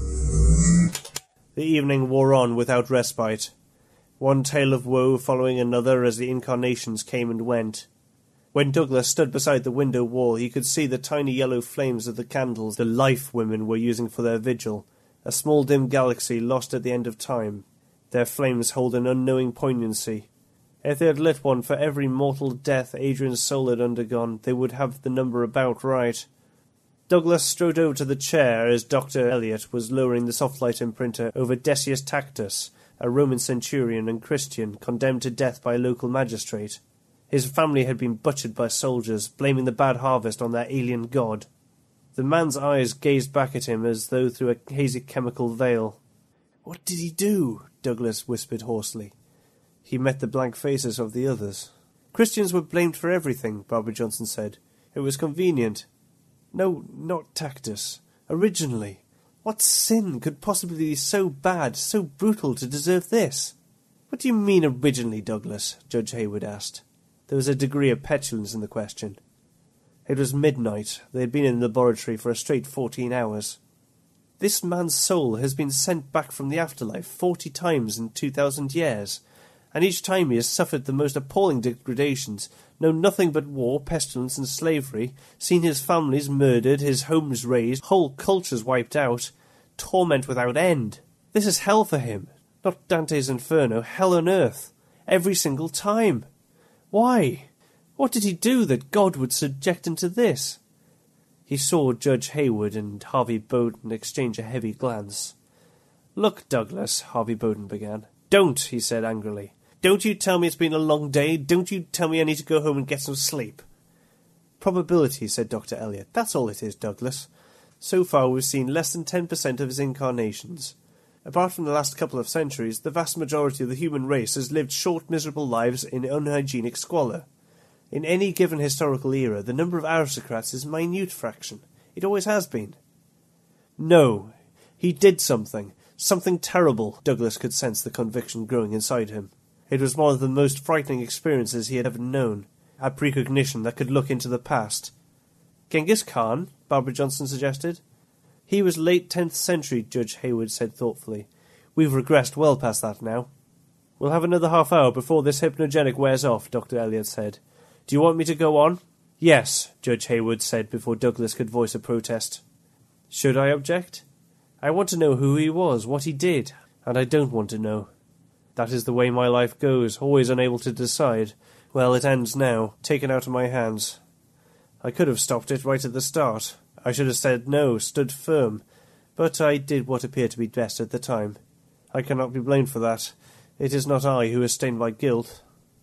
The evening wore on without respite. One tale of woe following another as the incarnations came and went. When Douglas stood beside the window wall, he could see the tiny yellow flames of the candles the life women were using for their vigil, a small dim galaxy lost at the end of time. Their flames hold an unknowing poignancy. If they had lit one for every mortal death Adrian's soul had undergone, they would have the number about right. Douglas strode over to the chair as Dr. Elliot was lowering the soft-light imprinter over Decius Tactus, a Roman centurion and Christian condemned to death by a local magistrate. His family had been butchered by soldiers, blaming the bad harvest on their alien god. The man's eyes gazed back at him as though through a hazy chemical veil. "What did he do?" Douglas whispered hoarsely. He met the blank faces of the others. "Christians were blamed for everything," Barbara Johnson said. "It was convenient." "No, not Tactus. Originally. What sin could possibly be so bad, so brutal to deserve this?" "What do you mean originally, Douglas?" Judge Hayward asked. There was a degree of petulance in the question. It was midnight. They had been in the laboratory for a straight 14 hours. "This man's soul has been sent back from the afterlife 40 times in 2,000 years, and each time he has suffered the most appalling degradations, known nothing but war, pestilence, and slavery, seen his families murdered, his homes razed, whole cultures wiped out, torment without end. This is hell for him, not Dante's Inferno, hell on earth, every single time. Why? What did he do that God would subject him to this?" He saw Judge Hayward and Harvey Bowden exchange a heavy glance. "Look, Douglas," Harvey Bowden began. "Don't," he said angrily. "Don't you tell me it's been a long day. Don't you tell me I need to go home and get some sleep." "Probability," said Dr. Elliot. "That's all it is, Douglas. So far we've seen less than 10% of his incarnations. Apart from the last couple of centuries, the vast majority of the human race has lived short, miserable lives in unhygienic squalor. In any given historical era, the number of aristocrats is a minute fraction. It always has been. No, he did something terrible. Douglas could sense the conviction growing inside him. It was one of the most frightening experiences he had ever known, a precognition that could look into the past. Genghis Khan, Barbara Johnson suggested. He was late 10th century, Judge Hayward said thoughtfully. We've regressed well past that now. We'll have another half hour before this hypnogenic wears off, Dr. Elliot said. Do you want me to go on? Yes, Judge Hayward said before Douglas could voice a protest. Should I object? I want to know who he was, what he did, and I don't want to know. That is the way my life goes, always unable to decide. Well, it ends now, taken out of my hands. I could have stopped it right at the start. I should have said no, stood firm. But I did what appeared to be best at the time. I cannot be blamed for that. It is not I who is stained by guilt.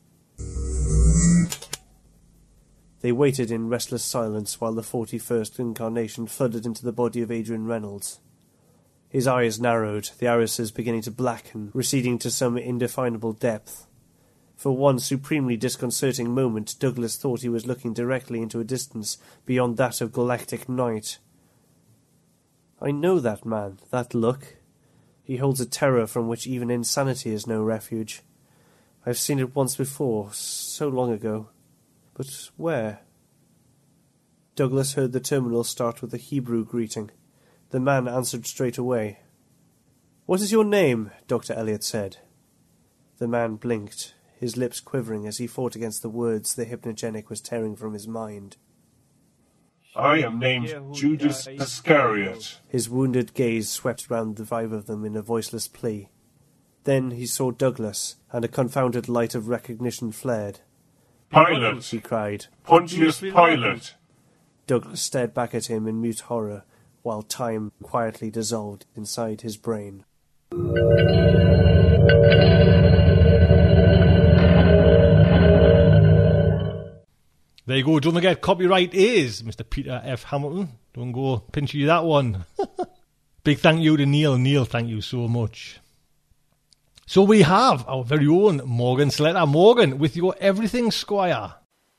They waited in restless silence while the 41st incarnation flooded into the body of Adrian Reynolds. His eyes narrowed, the irises beginning to blacken, receding to some indefinable depth. For one supremely disconcerting moment, Douglas thought he was looking directly into a distance beyond that of galactic night. I know that man, that look. He holds a terror from which even insanity is no refuge. I've seen it once before, so long ago. But where? Douglas heard the terminal start with a Hebrew greeting. The man answered straight away. What is your name? Dr. Elliot said. The man blinked, his lips quivering as he fought against the words the hypnogenic was tearing from his mind. I am named Judas Iscariot. His wounded gaze swept round the five of them in a voiceless plea. Then he saw Douglas, and a confounded light of recognition flared. Pilate! He cried. Pontius Pilate! Douglas stared back at him in mute horror, while time quietly dissolved inside his brain. There you go. Don't forget, copyright is Mr. Peter F. Hamilton. Don't go pinch you that one. Big thank you to Neil. Neil, thank you so much. So we have our very own Morgan Slater. Morgan, with your Everything Squire.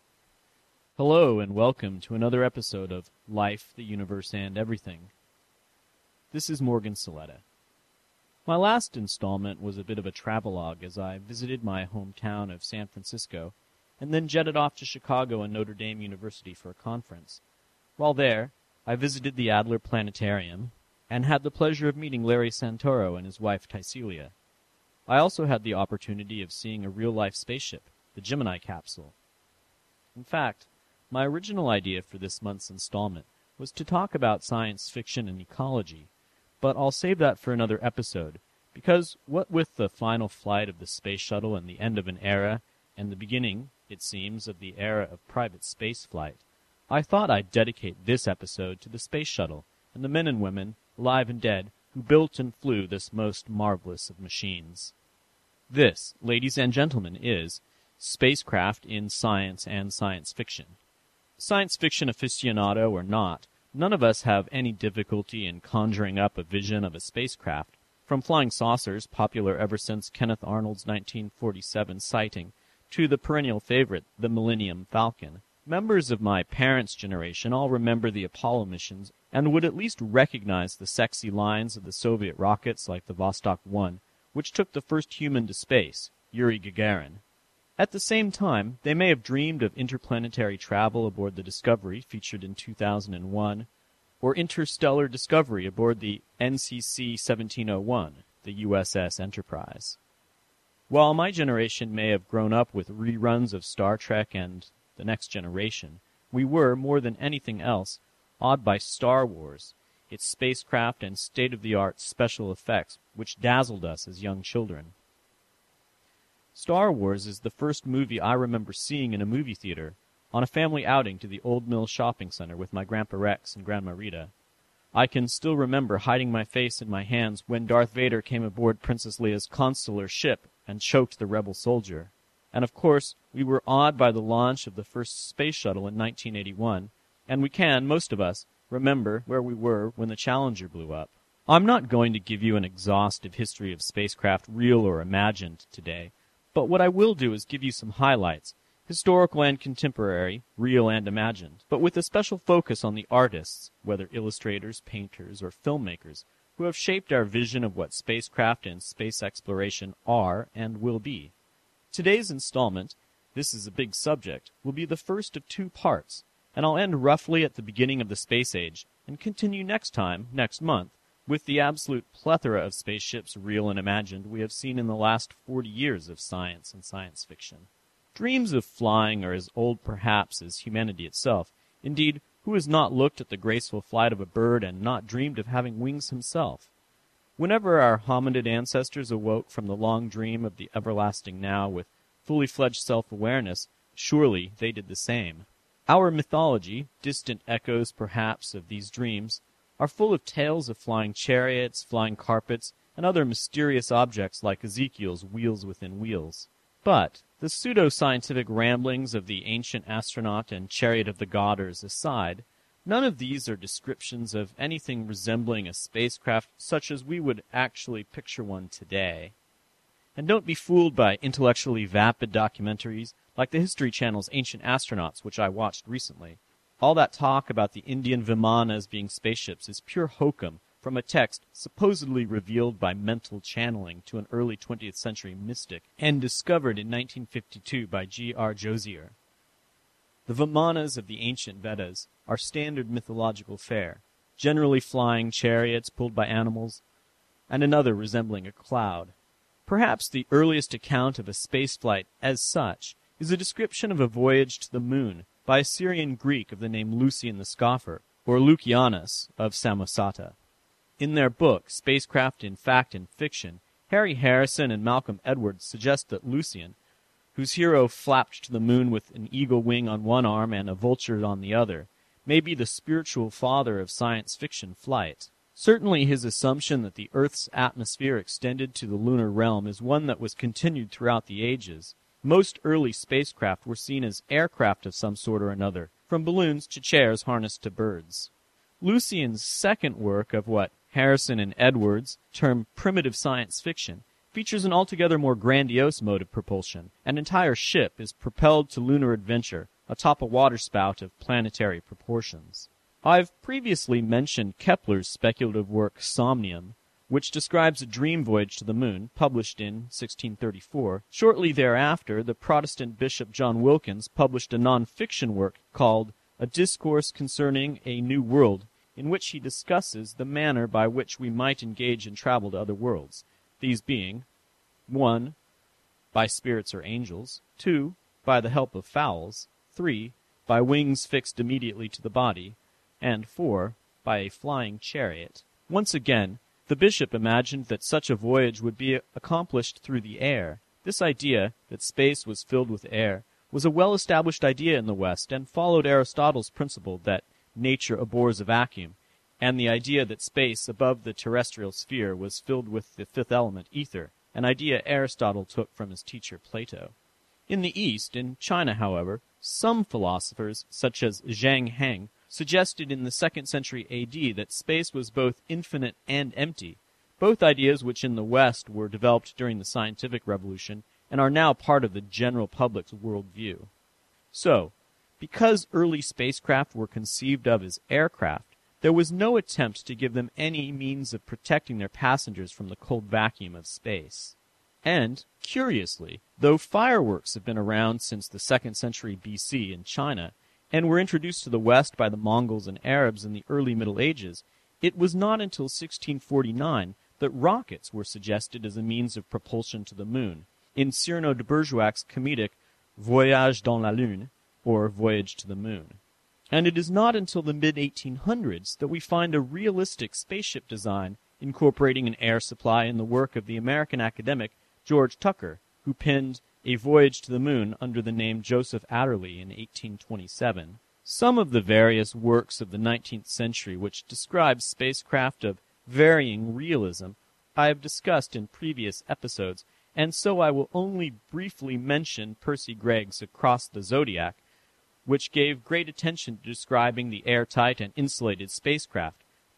Hello and welcome to another episode of Life, the Universe, and Everything. This is Morgan Saletta. My last installment was a bit of a travelogue as I visited my hometown of San Francisco and then jetted off to Chicago and Notre Dame University for a conference. While there, I visited the Adler Planetarium and had the pleasure of meeting Larry Santoro and his wife Tycelia. I also had the opportunity of seeing a real-life spaceship, the Gemini capsule. In fact, my original idea for this month's installment was to talk about science fiction and ecology, but I'll save that for another episode, because what with the final flight of the space shuttle and the end of an era, and the beginning, it seems, of the era of private space flight, I thought I'd dedicate this episode to the space shuttle and the men and women, alive and dead, who built and flew this most marvelous of machines. This, ladies and gentlemen, is Spacecraft in Science and Science Fiction. Science fiction aficionado or not, none of us have any difficulty in conjuring up a vision of a spacecraft, from flying saucers, popular ever since Kenneth Arnold's 1947 sighting, to the perennial favorite, the Millennium Falcon. Members of my parents' generation all remember the Apollo missions and would at least recognize the sexy lines of the Soviet rockets like the Vostok 1, which took the first human to space, Yuri Gagarin. At the same time, they may have dreamed of interplanetary travel aboard the Discovery, featured in 2001, or interstellar discovery aboard the NCC-1701, the USS Enterprise. While my generation may have grown up with reruns of Star Trek and The Next Generation, we were, more than anything else, awed by Star Wars, its spacecraft and state-of-the-art special effects, which dazzled us as young children. Star Wars is the first movie I remember seeing in a movie theater, on a family outing to the Old Mill Shopping Center with my Grandpa Rex and Grandma Rita. I can still remember hiding my face in my hands when Darth Vader came aboard Princess Leia's consular ship and choked the rebel soldier. And of course, we were awed by the launch of the first space shuttle in 1981, and we can, most of us, remember where we were when the Challenger blew up. I'm not going to give you an exhaustive history of spacecraft, real or imagined, today, but what I will do is give you some highlights, historical and contemporary, real and imagined, but with a special focus on the artists, whether illustrators, painters, or filmmakers, who have shaped our vision of what spacecraft and space exploration are and will be. Today's installment, this is a big subject, will be the first of 2 parts, and I'll end roughly at the beginning of the space age and continue next month, with the absolute plethora of spaceships, real and imagined, we have seen in the last 40 years of science and science fiction. Dreams of flying are as old perhaps as humanity itself. Indeed, who has not looked at the graceful flight of a bird and not dreamed of having wings himself? Whenever our hominid ancestors awoke from the long dream of the everlasting now with fully fledged self-awareness, surely they did the same. Our mythology, distant echoes perhaps of these dreams, are full of tales of flying chariots, flying carpets, and other mysterious objects like Ezekiel's wheels within wheels. But the pseudo-scientific ramblings of the ancient astronaut and chariot of the Godders aside, none of these are descriptions of anything resembling a spacecraft such as we would actually picture one today. And don't be fooled by intellectually vapid documentaries like the History Channel's Ancient Astronauts, which I watched recently. All that talk about the Indian Vimanas being spaceships is pure hokum from a text supposedly revealed by mental channeling to an early 20th century mystic and discovered in 1952 by G.R. Josier. The Vimanas of the ancient Vedas are standard mythological fare, generally flying chariots pulled by animals, and another resembling a cloud. Perhaps the earliest account of a spaceflight as such is a description of a voyage to the moon by a Syrian Greek of the name Lucian the Scoffer, or Lucianus of Samosata. In their book, Spacecraft in Fact and Fiction, Harry Harrison and Malcolm Edwards suggest that Lucian, whose hero flapped to the moon with an eagle wing on one arm and a vulture on the other, may be the spiritual father of science fiction flight. Certainly his assumption that the Earth's atmosphere extended to the lunar realm is one that was continued throughout the ages. Most early spacecraft were seen as aircraft of some sort or another, from balloons to chairs harnessed to birds. Lucian's second work of what Harrison and Edwards term primitive science fiction features an altogether more grandiose mode of propulsion. An entire ship is propelled to lunar adventure atop a waterspout of planetary proportions. I've previously mentioned Kepler's speculative work Somnium, which describes a dream voyage to the moon, published in 1634. Shortly thereafter, the Protestant Bishop John Wilkins published a non-fiction work called A Discourse Concerning a New World, in which he discusses the manner by which we might engage in travel to other worlds, these being 1. By spirits or angels, 2. By the help of fowls, 3. By wings fixed immediately to the body, and 4. By a flying chariot. Once again, the bishop imagined that such a voyage would be accomplished through the air. This idea, that space was filled with air, was a well-established idea in the West and followed Aristotle's principle that nature abhors a vacuum, and the idea that space above the terrestrial sphere was filled with the fifth element, ether, an idea Aristotle took from his teacher Plato. In the East, in China, however, some philosophers, such as Zhang Heng, suggested in the 2nd century AD that space was both infinite and empty, both ideas which in the West were developed during the scientific revolution and are now part of the general public's worldview. So, because early spacecraft were conceived of as aircraft, there was no attempt to give them any means of protecting their passengers from the cold vacuum of space. And, curiously, though fireworks have been around since the 2nd century BC in China, and were introduced to the West by the Mongols and Arabs in the early Middle Ages, it was not until 1649 that rockets were suggested as a means of propulsion to the moon, in Cyrano de Bergerac's comedic Voyage dans la Lune, or Voyage to the Moon. And it is not until the mid-1800s that we find a realistic spaceship design incorporating an air supply in the work of the American academic George Tucker, who penned A Voyage to the Moon under the name Joseph Adderley in 1827. Some of the various works of the 19th century which describe spacecraft of varying realism I have discussed in previous episodes, and so I will only briefly mention Percy Gregg's Across the Zodiac, which gave great attention to describing the airtight and insulated spacecraft,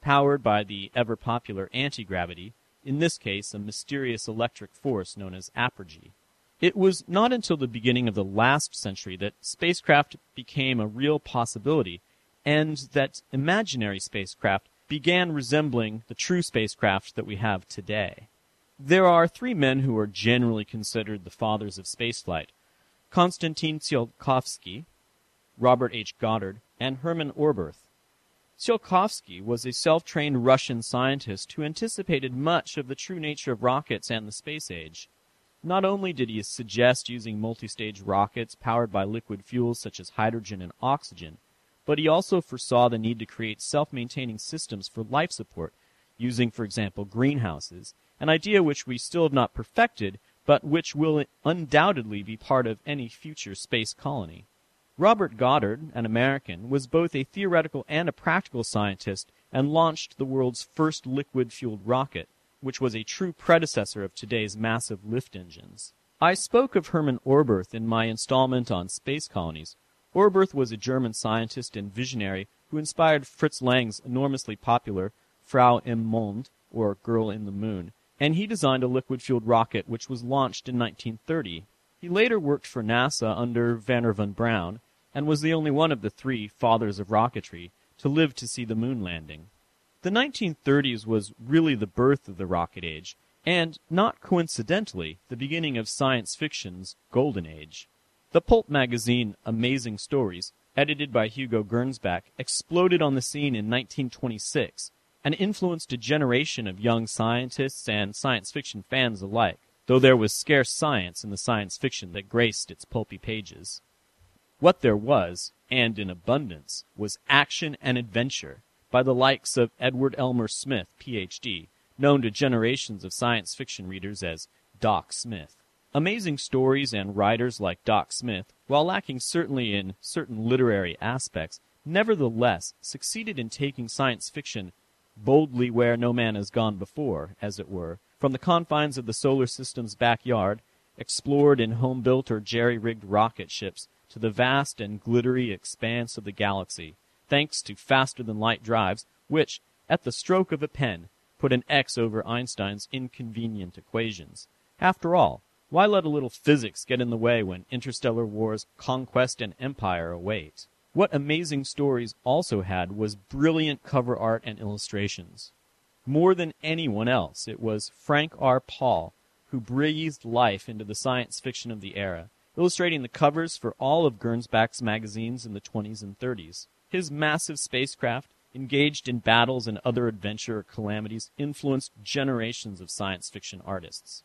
powered by the ever-popular anti-gravity, in this case a mysterious electric force known as apergy. It was not until the beginning of the last century that spacecraft became a real possibility, and that imaginary spacecraft began resembling the true spacecraft that we have today. There are three men who are generally considered the fathers of spaceflight: Konstantin Tsiolkovsky, Robert H. Goddard, and Hermann Oberth. Tsiolkovsky was a self-trained Russian scientist who anticipated much of the true nature of rockets and the space age. Not only did he suggest using multi-stage rockets powered by liquid fuels such as hydrogen and oxygen, but he also foresaw the need to create self-maintaining systems for life support, using, for example, greenhouses, an idea which we still have not perfected, but which will undoubtedly be part of any future space colony. Robert Goddard, an American, was both a theoretical and a practical scientist and launched the world's first liquid-fueled rocket, which was a true predecessor of today's massive lift engines. I spoke of Hermann Oberth in my installment on space colonies. Oberth was a German scientist and visionary who inspired Fritz Lang's enormously popular Frau im Mond, or Girl in the Moon, and he designed a liquid-fueled rocket which was launched in 1930. He later worked for NASA under Wernher von Braun, and was the only one of the three fathers of rocketry to live to see the moon landing. The 1930s was really the birth of the rocket age, and, not coincidentally, the beginning of science fiction's golden age. The pulp magazine Amazing Stories, edited by Hugo Gernsback, exploded on the scene in 1926, and influenced a generation of young scientists and science fiction fans alike, though there was scarce science in the science fiction that graced its pulpy pages. What there was, and in abundance, was action and adventure by the likes of Edward Elmer Smith, Ph.D., known to generations of science fiction readers as Doc Smith. Amazing Stories and writers like Doc Smith, while lacking certainly in certain literary aspects, nevertheless succeeded in taking science fiction boldly where no man has gone before, as it were, from the confines of the solar system's backyard, explored in home-built or jerry-rigged rocket ships, to the vast and glittery expanse of the galaxy, thanks to faster-than-light drives, which, at the stroke of a pen, put an X over Einstein's inconvenient equations. After all, why let a little physics get in the way when interstellar wars, conquest, and empire await? What Amazing Stories also had was brilliant cover art and illustrations. More than anyone else, it was Frank R. Paul who breathed life into the science fiction of the era, illustrating the covers for all of Gernsback's magazines in the 20s and 30s. His massive spacecraft, engaged in battles and other adventure or calamities, influenced generations of science fiction artists.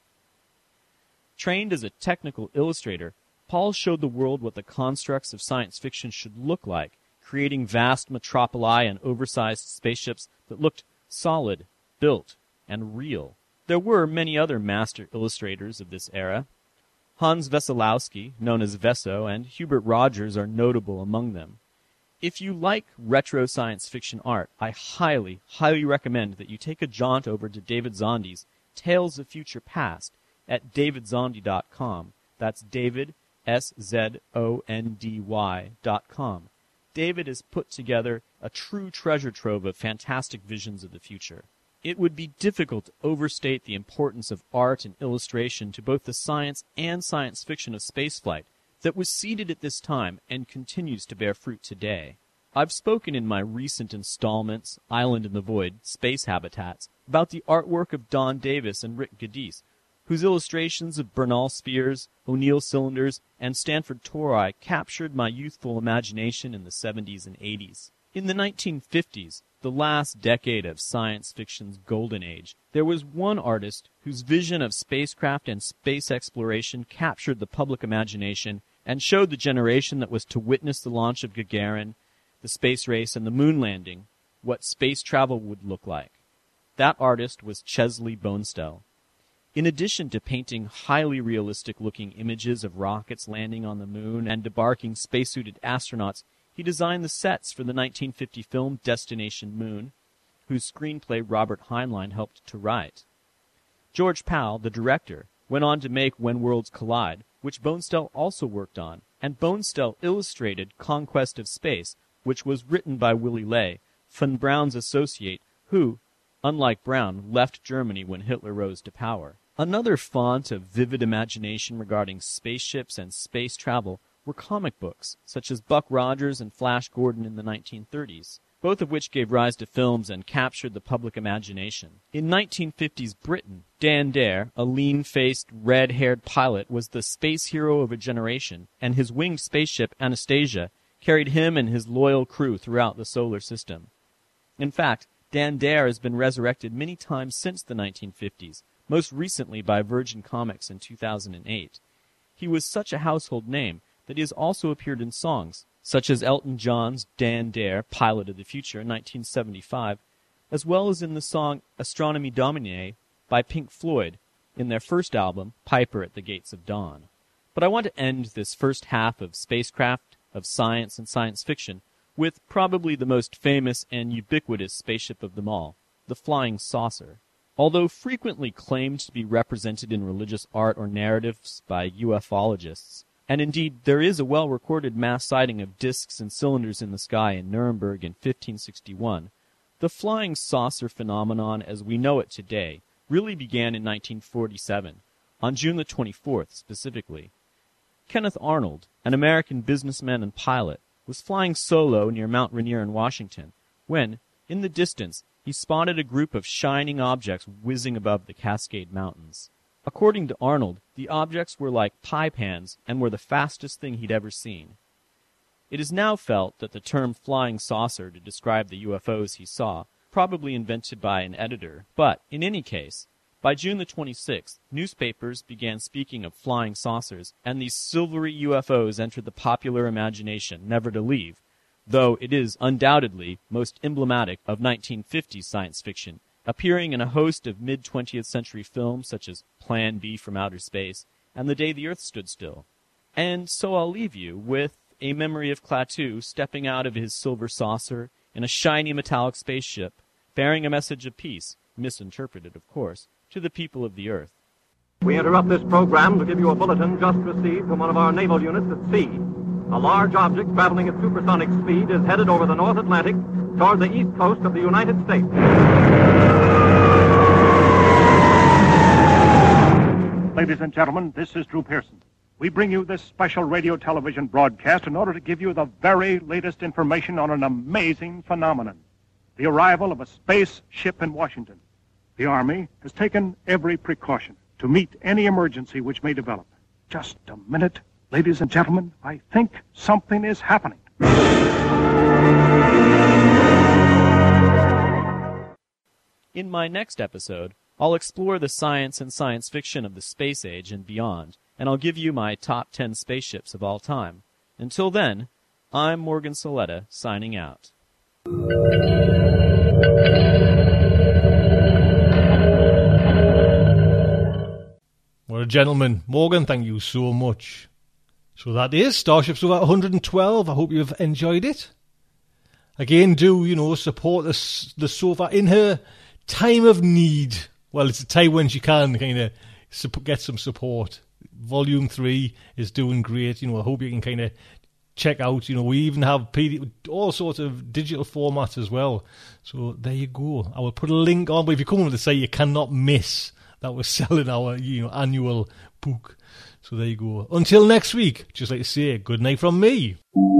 Trained as a technical illustrator, Paul showed the world what the constructs of science fiction should look like, creating vast metropoli and oversized spaceships that looked solid, built, and real. There were many other master illustrators of this era. Hans Veselowski, known as Veso, and Hubert Rogers are notable among them. If you like retro science fiction art, I highly, highly recommend that you take a jaunt over to David Zondi's Tales of Future Past at davidzondi.com. That's David, SZONDY.com. David has put together a true treasure trove of fantastic visions of the future. It would be difficult to overstate the importance of art and illustration to both the science and science fiction of spaceflight that was seeded at this time and continues to bear fruit today. I've spoken in my recent installments, Island in the Void, Space Habitats, about the artwork of Don Davis and Rick Geddes, whose illustrations of Bernal spheres, O'Neill cylinders, and Stanford tori captured my youthful imagination in the 70s and 80s. In the 1950s, the last decade of science fiction's golden age, there was one artist whose vision of spacecraft and space exploration captured the public imagination and showed the generation that was to witness the launch of Gagarin, the space race, and the moon landing what space travel would look like. That artist was Chesley Bonestell. In addition to painting highly realistic-looking images of rockets landing on the moon and debarking spacesuited astronauts, he designed the sets for the 1950 film Destination Moon, whose screenplay Robert Heinlein helped to write. George Pal, the director, went on to make When Worlds Collide, which Bonestell also worked on, and Bonestell illustrated Conquest of Space, which was written by Willy Ley, von Braun's associate, who, unlike Braun, left Germany when Hitler rose to power. Another font of vivid imagination regarding spaceships and space travel were comic books, such as Buck Rogers and Flash Gordon in the 1930s, both of which gave rise to films and captured the public imagination. In 1950s Britain, Dan Dare, a lean-faced, red-haired pilot, was the space hero of a generation, and his winged spaceship, Anastasia, carried him and his loyal crew throughout the solar system. In fact, Dan Dare has been resurrected many times since the 1950s, most recently by Virgin Comics in 2008. He was such a household name that he has also appeared in songs, such as Elton John's Dan Dare, Pilot of the Future in 1975, as well as in the song Astronomy Domine by Pink Floyd in their first album, Piper at the Gates of Dawn. But I want to end this first half of spacecraft, of science and science fiction, with probably the most famous and ubiquitous spaceship of them all, the Flying Saucer. Although frequently claimed to be represented in religious art or narratives by ufologists, and indeed there is a well-recorded mass sighting of discs and cylinders in the sky in Nuremberg in 1561, the flying saucer phenomenon as we know it today really began in 1947, on June the 24th specifically. Kenneth Arnold, an American businessman and pilot, was flying solo near Mount Rainier in Washington when, in the distance, he spotted a group of shining objects whizzing above the Cascade Mountains. According to Arnold, the objects were like pie pans and were the fastest thing he'd ever seen. It is now felt that the term flying saucer to describe the UFOs he saw, probably invented by an editor, but, in any case, by June the 26th, newspapers began speaking of flying saucers, and these silvery UFOs entered the popular imagination, never to leave, though it is undoubtedly most emblematic of 1950s science fiction, appearing in a host of mid-20th century films such as Plan B from Outer Space and The Day the Earth Stood Still. And so I'll leave you with a memory of Klaatu stepping out of his silver saucer in a shiny metallic spaceship, bearing a message of peace, misinterpreted of course, to the people of the Earth. We interrupt this program to give you a bulletin just received from one of our naval units at sea. A large object traveling at supersonic speed is headed over the North Atlantic toward the east coast of the United States. Ladies and gentlemen, this is Drew Pearson. We bring you this special radio television broadcast in order to give you the very latest information on an amazing phenomenon, the arrival of a space ship in Washington. The Army has taken every precaution to meet any emergency which may develop. Just a minute, ladies and gentlemen, I think something is happening. In my next episode, I'll explore the science and science fiction of the space age and beyond, and I'll give you my top 10 spaceships of all time. Until then, I'm Morgan Soletta, signing out. What a gentleman. Morgan, thank you so much. So that is Starship Sofa 112. I hope you've enjoyed it. Again, do, support the sofa in her time of need. Well, it's a time when she can kind of get some support. Volume 3 is doing great. I hope you can kind of check out. We even have all sorts of digital formats as well. So there you go. I will put a link on, but if you come over to say you cannot miss that we're selling our annual book. So there you go. Until next week, just like to say good night from me.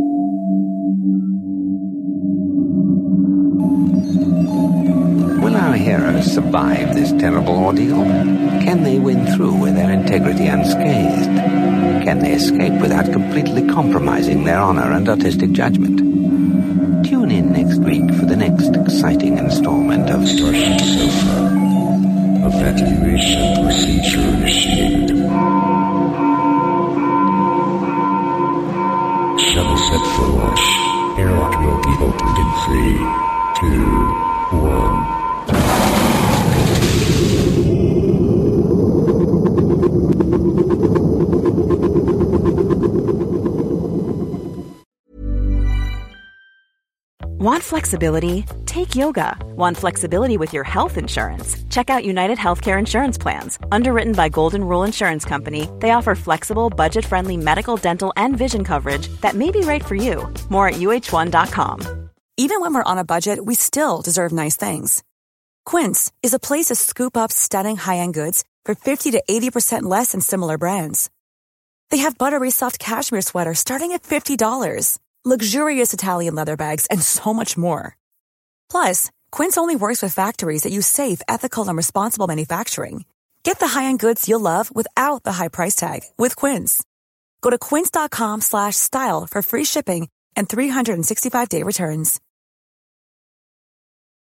Will our heroes survive this terrible ordeal? Can they win through with their integrity unscathed? Can they escape without completely compromising their honor and artistic judgment? Tune in next week for the next exciting installment of Starship Sofa. Evacuation procedure initiated. Shuttle set for launch. Airlock will be opened in 3, 2, 1. Want flexibility? Take yoga. Want flexibility with your health insurance? Check out United Healthcare Insurance Plans. Underwritten by Golden Rule Insurance Company, they offer flexible, budget-friendly medical, dental, and vision coverage that may be right for you. More at UH1.com. Even when we're on a budget, we still deserve nice things. Quince is a place to scoop up stunning high-end goods for 50 to 80% less than similar brands. They have buttery soft cashmere sweaters starting at $50, luxurious Italian leather bags, and so much more. Plus, Quince only works with factories that use safe, ethical, and responsible manufacturing. Get the high-end goods you'll love without the high price tag with Quince. Go to quince.com/style for free shipping and 365-day returns.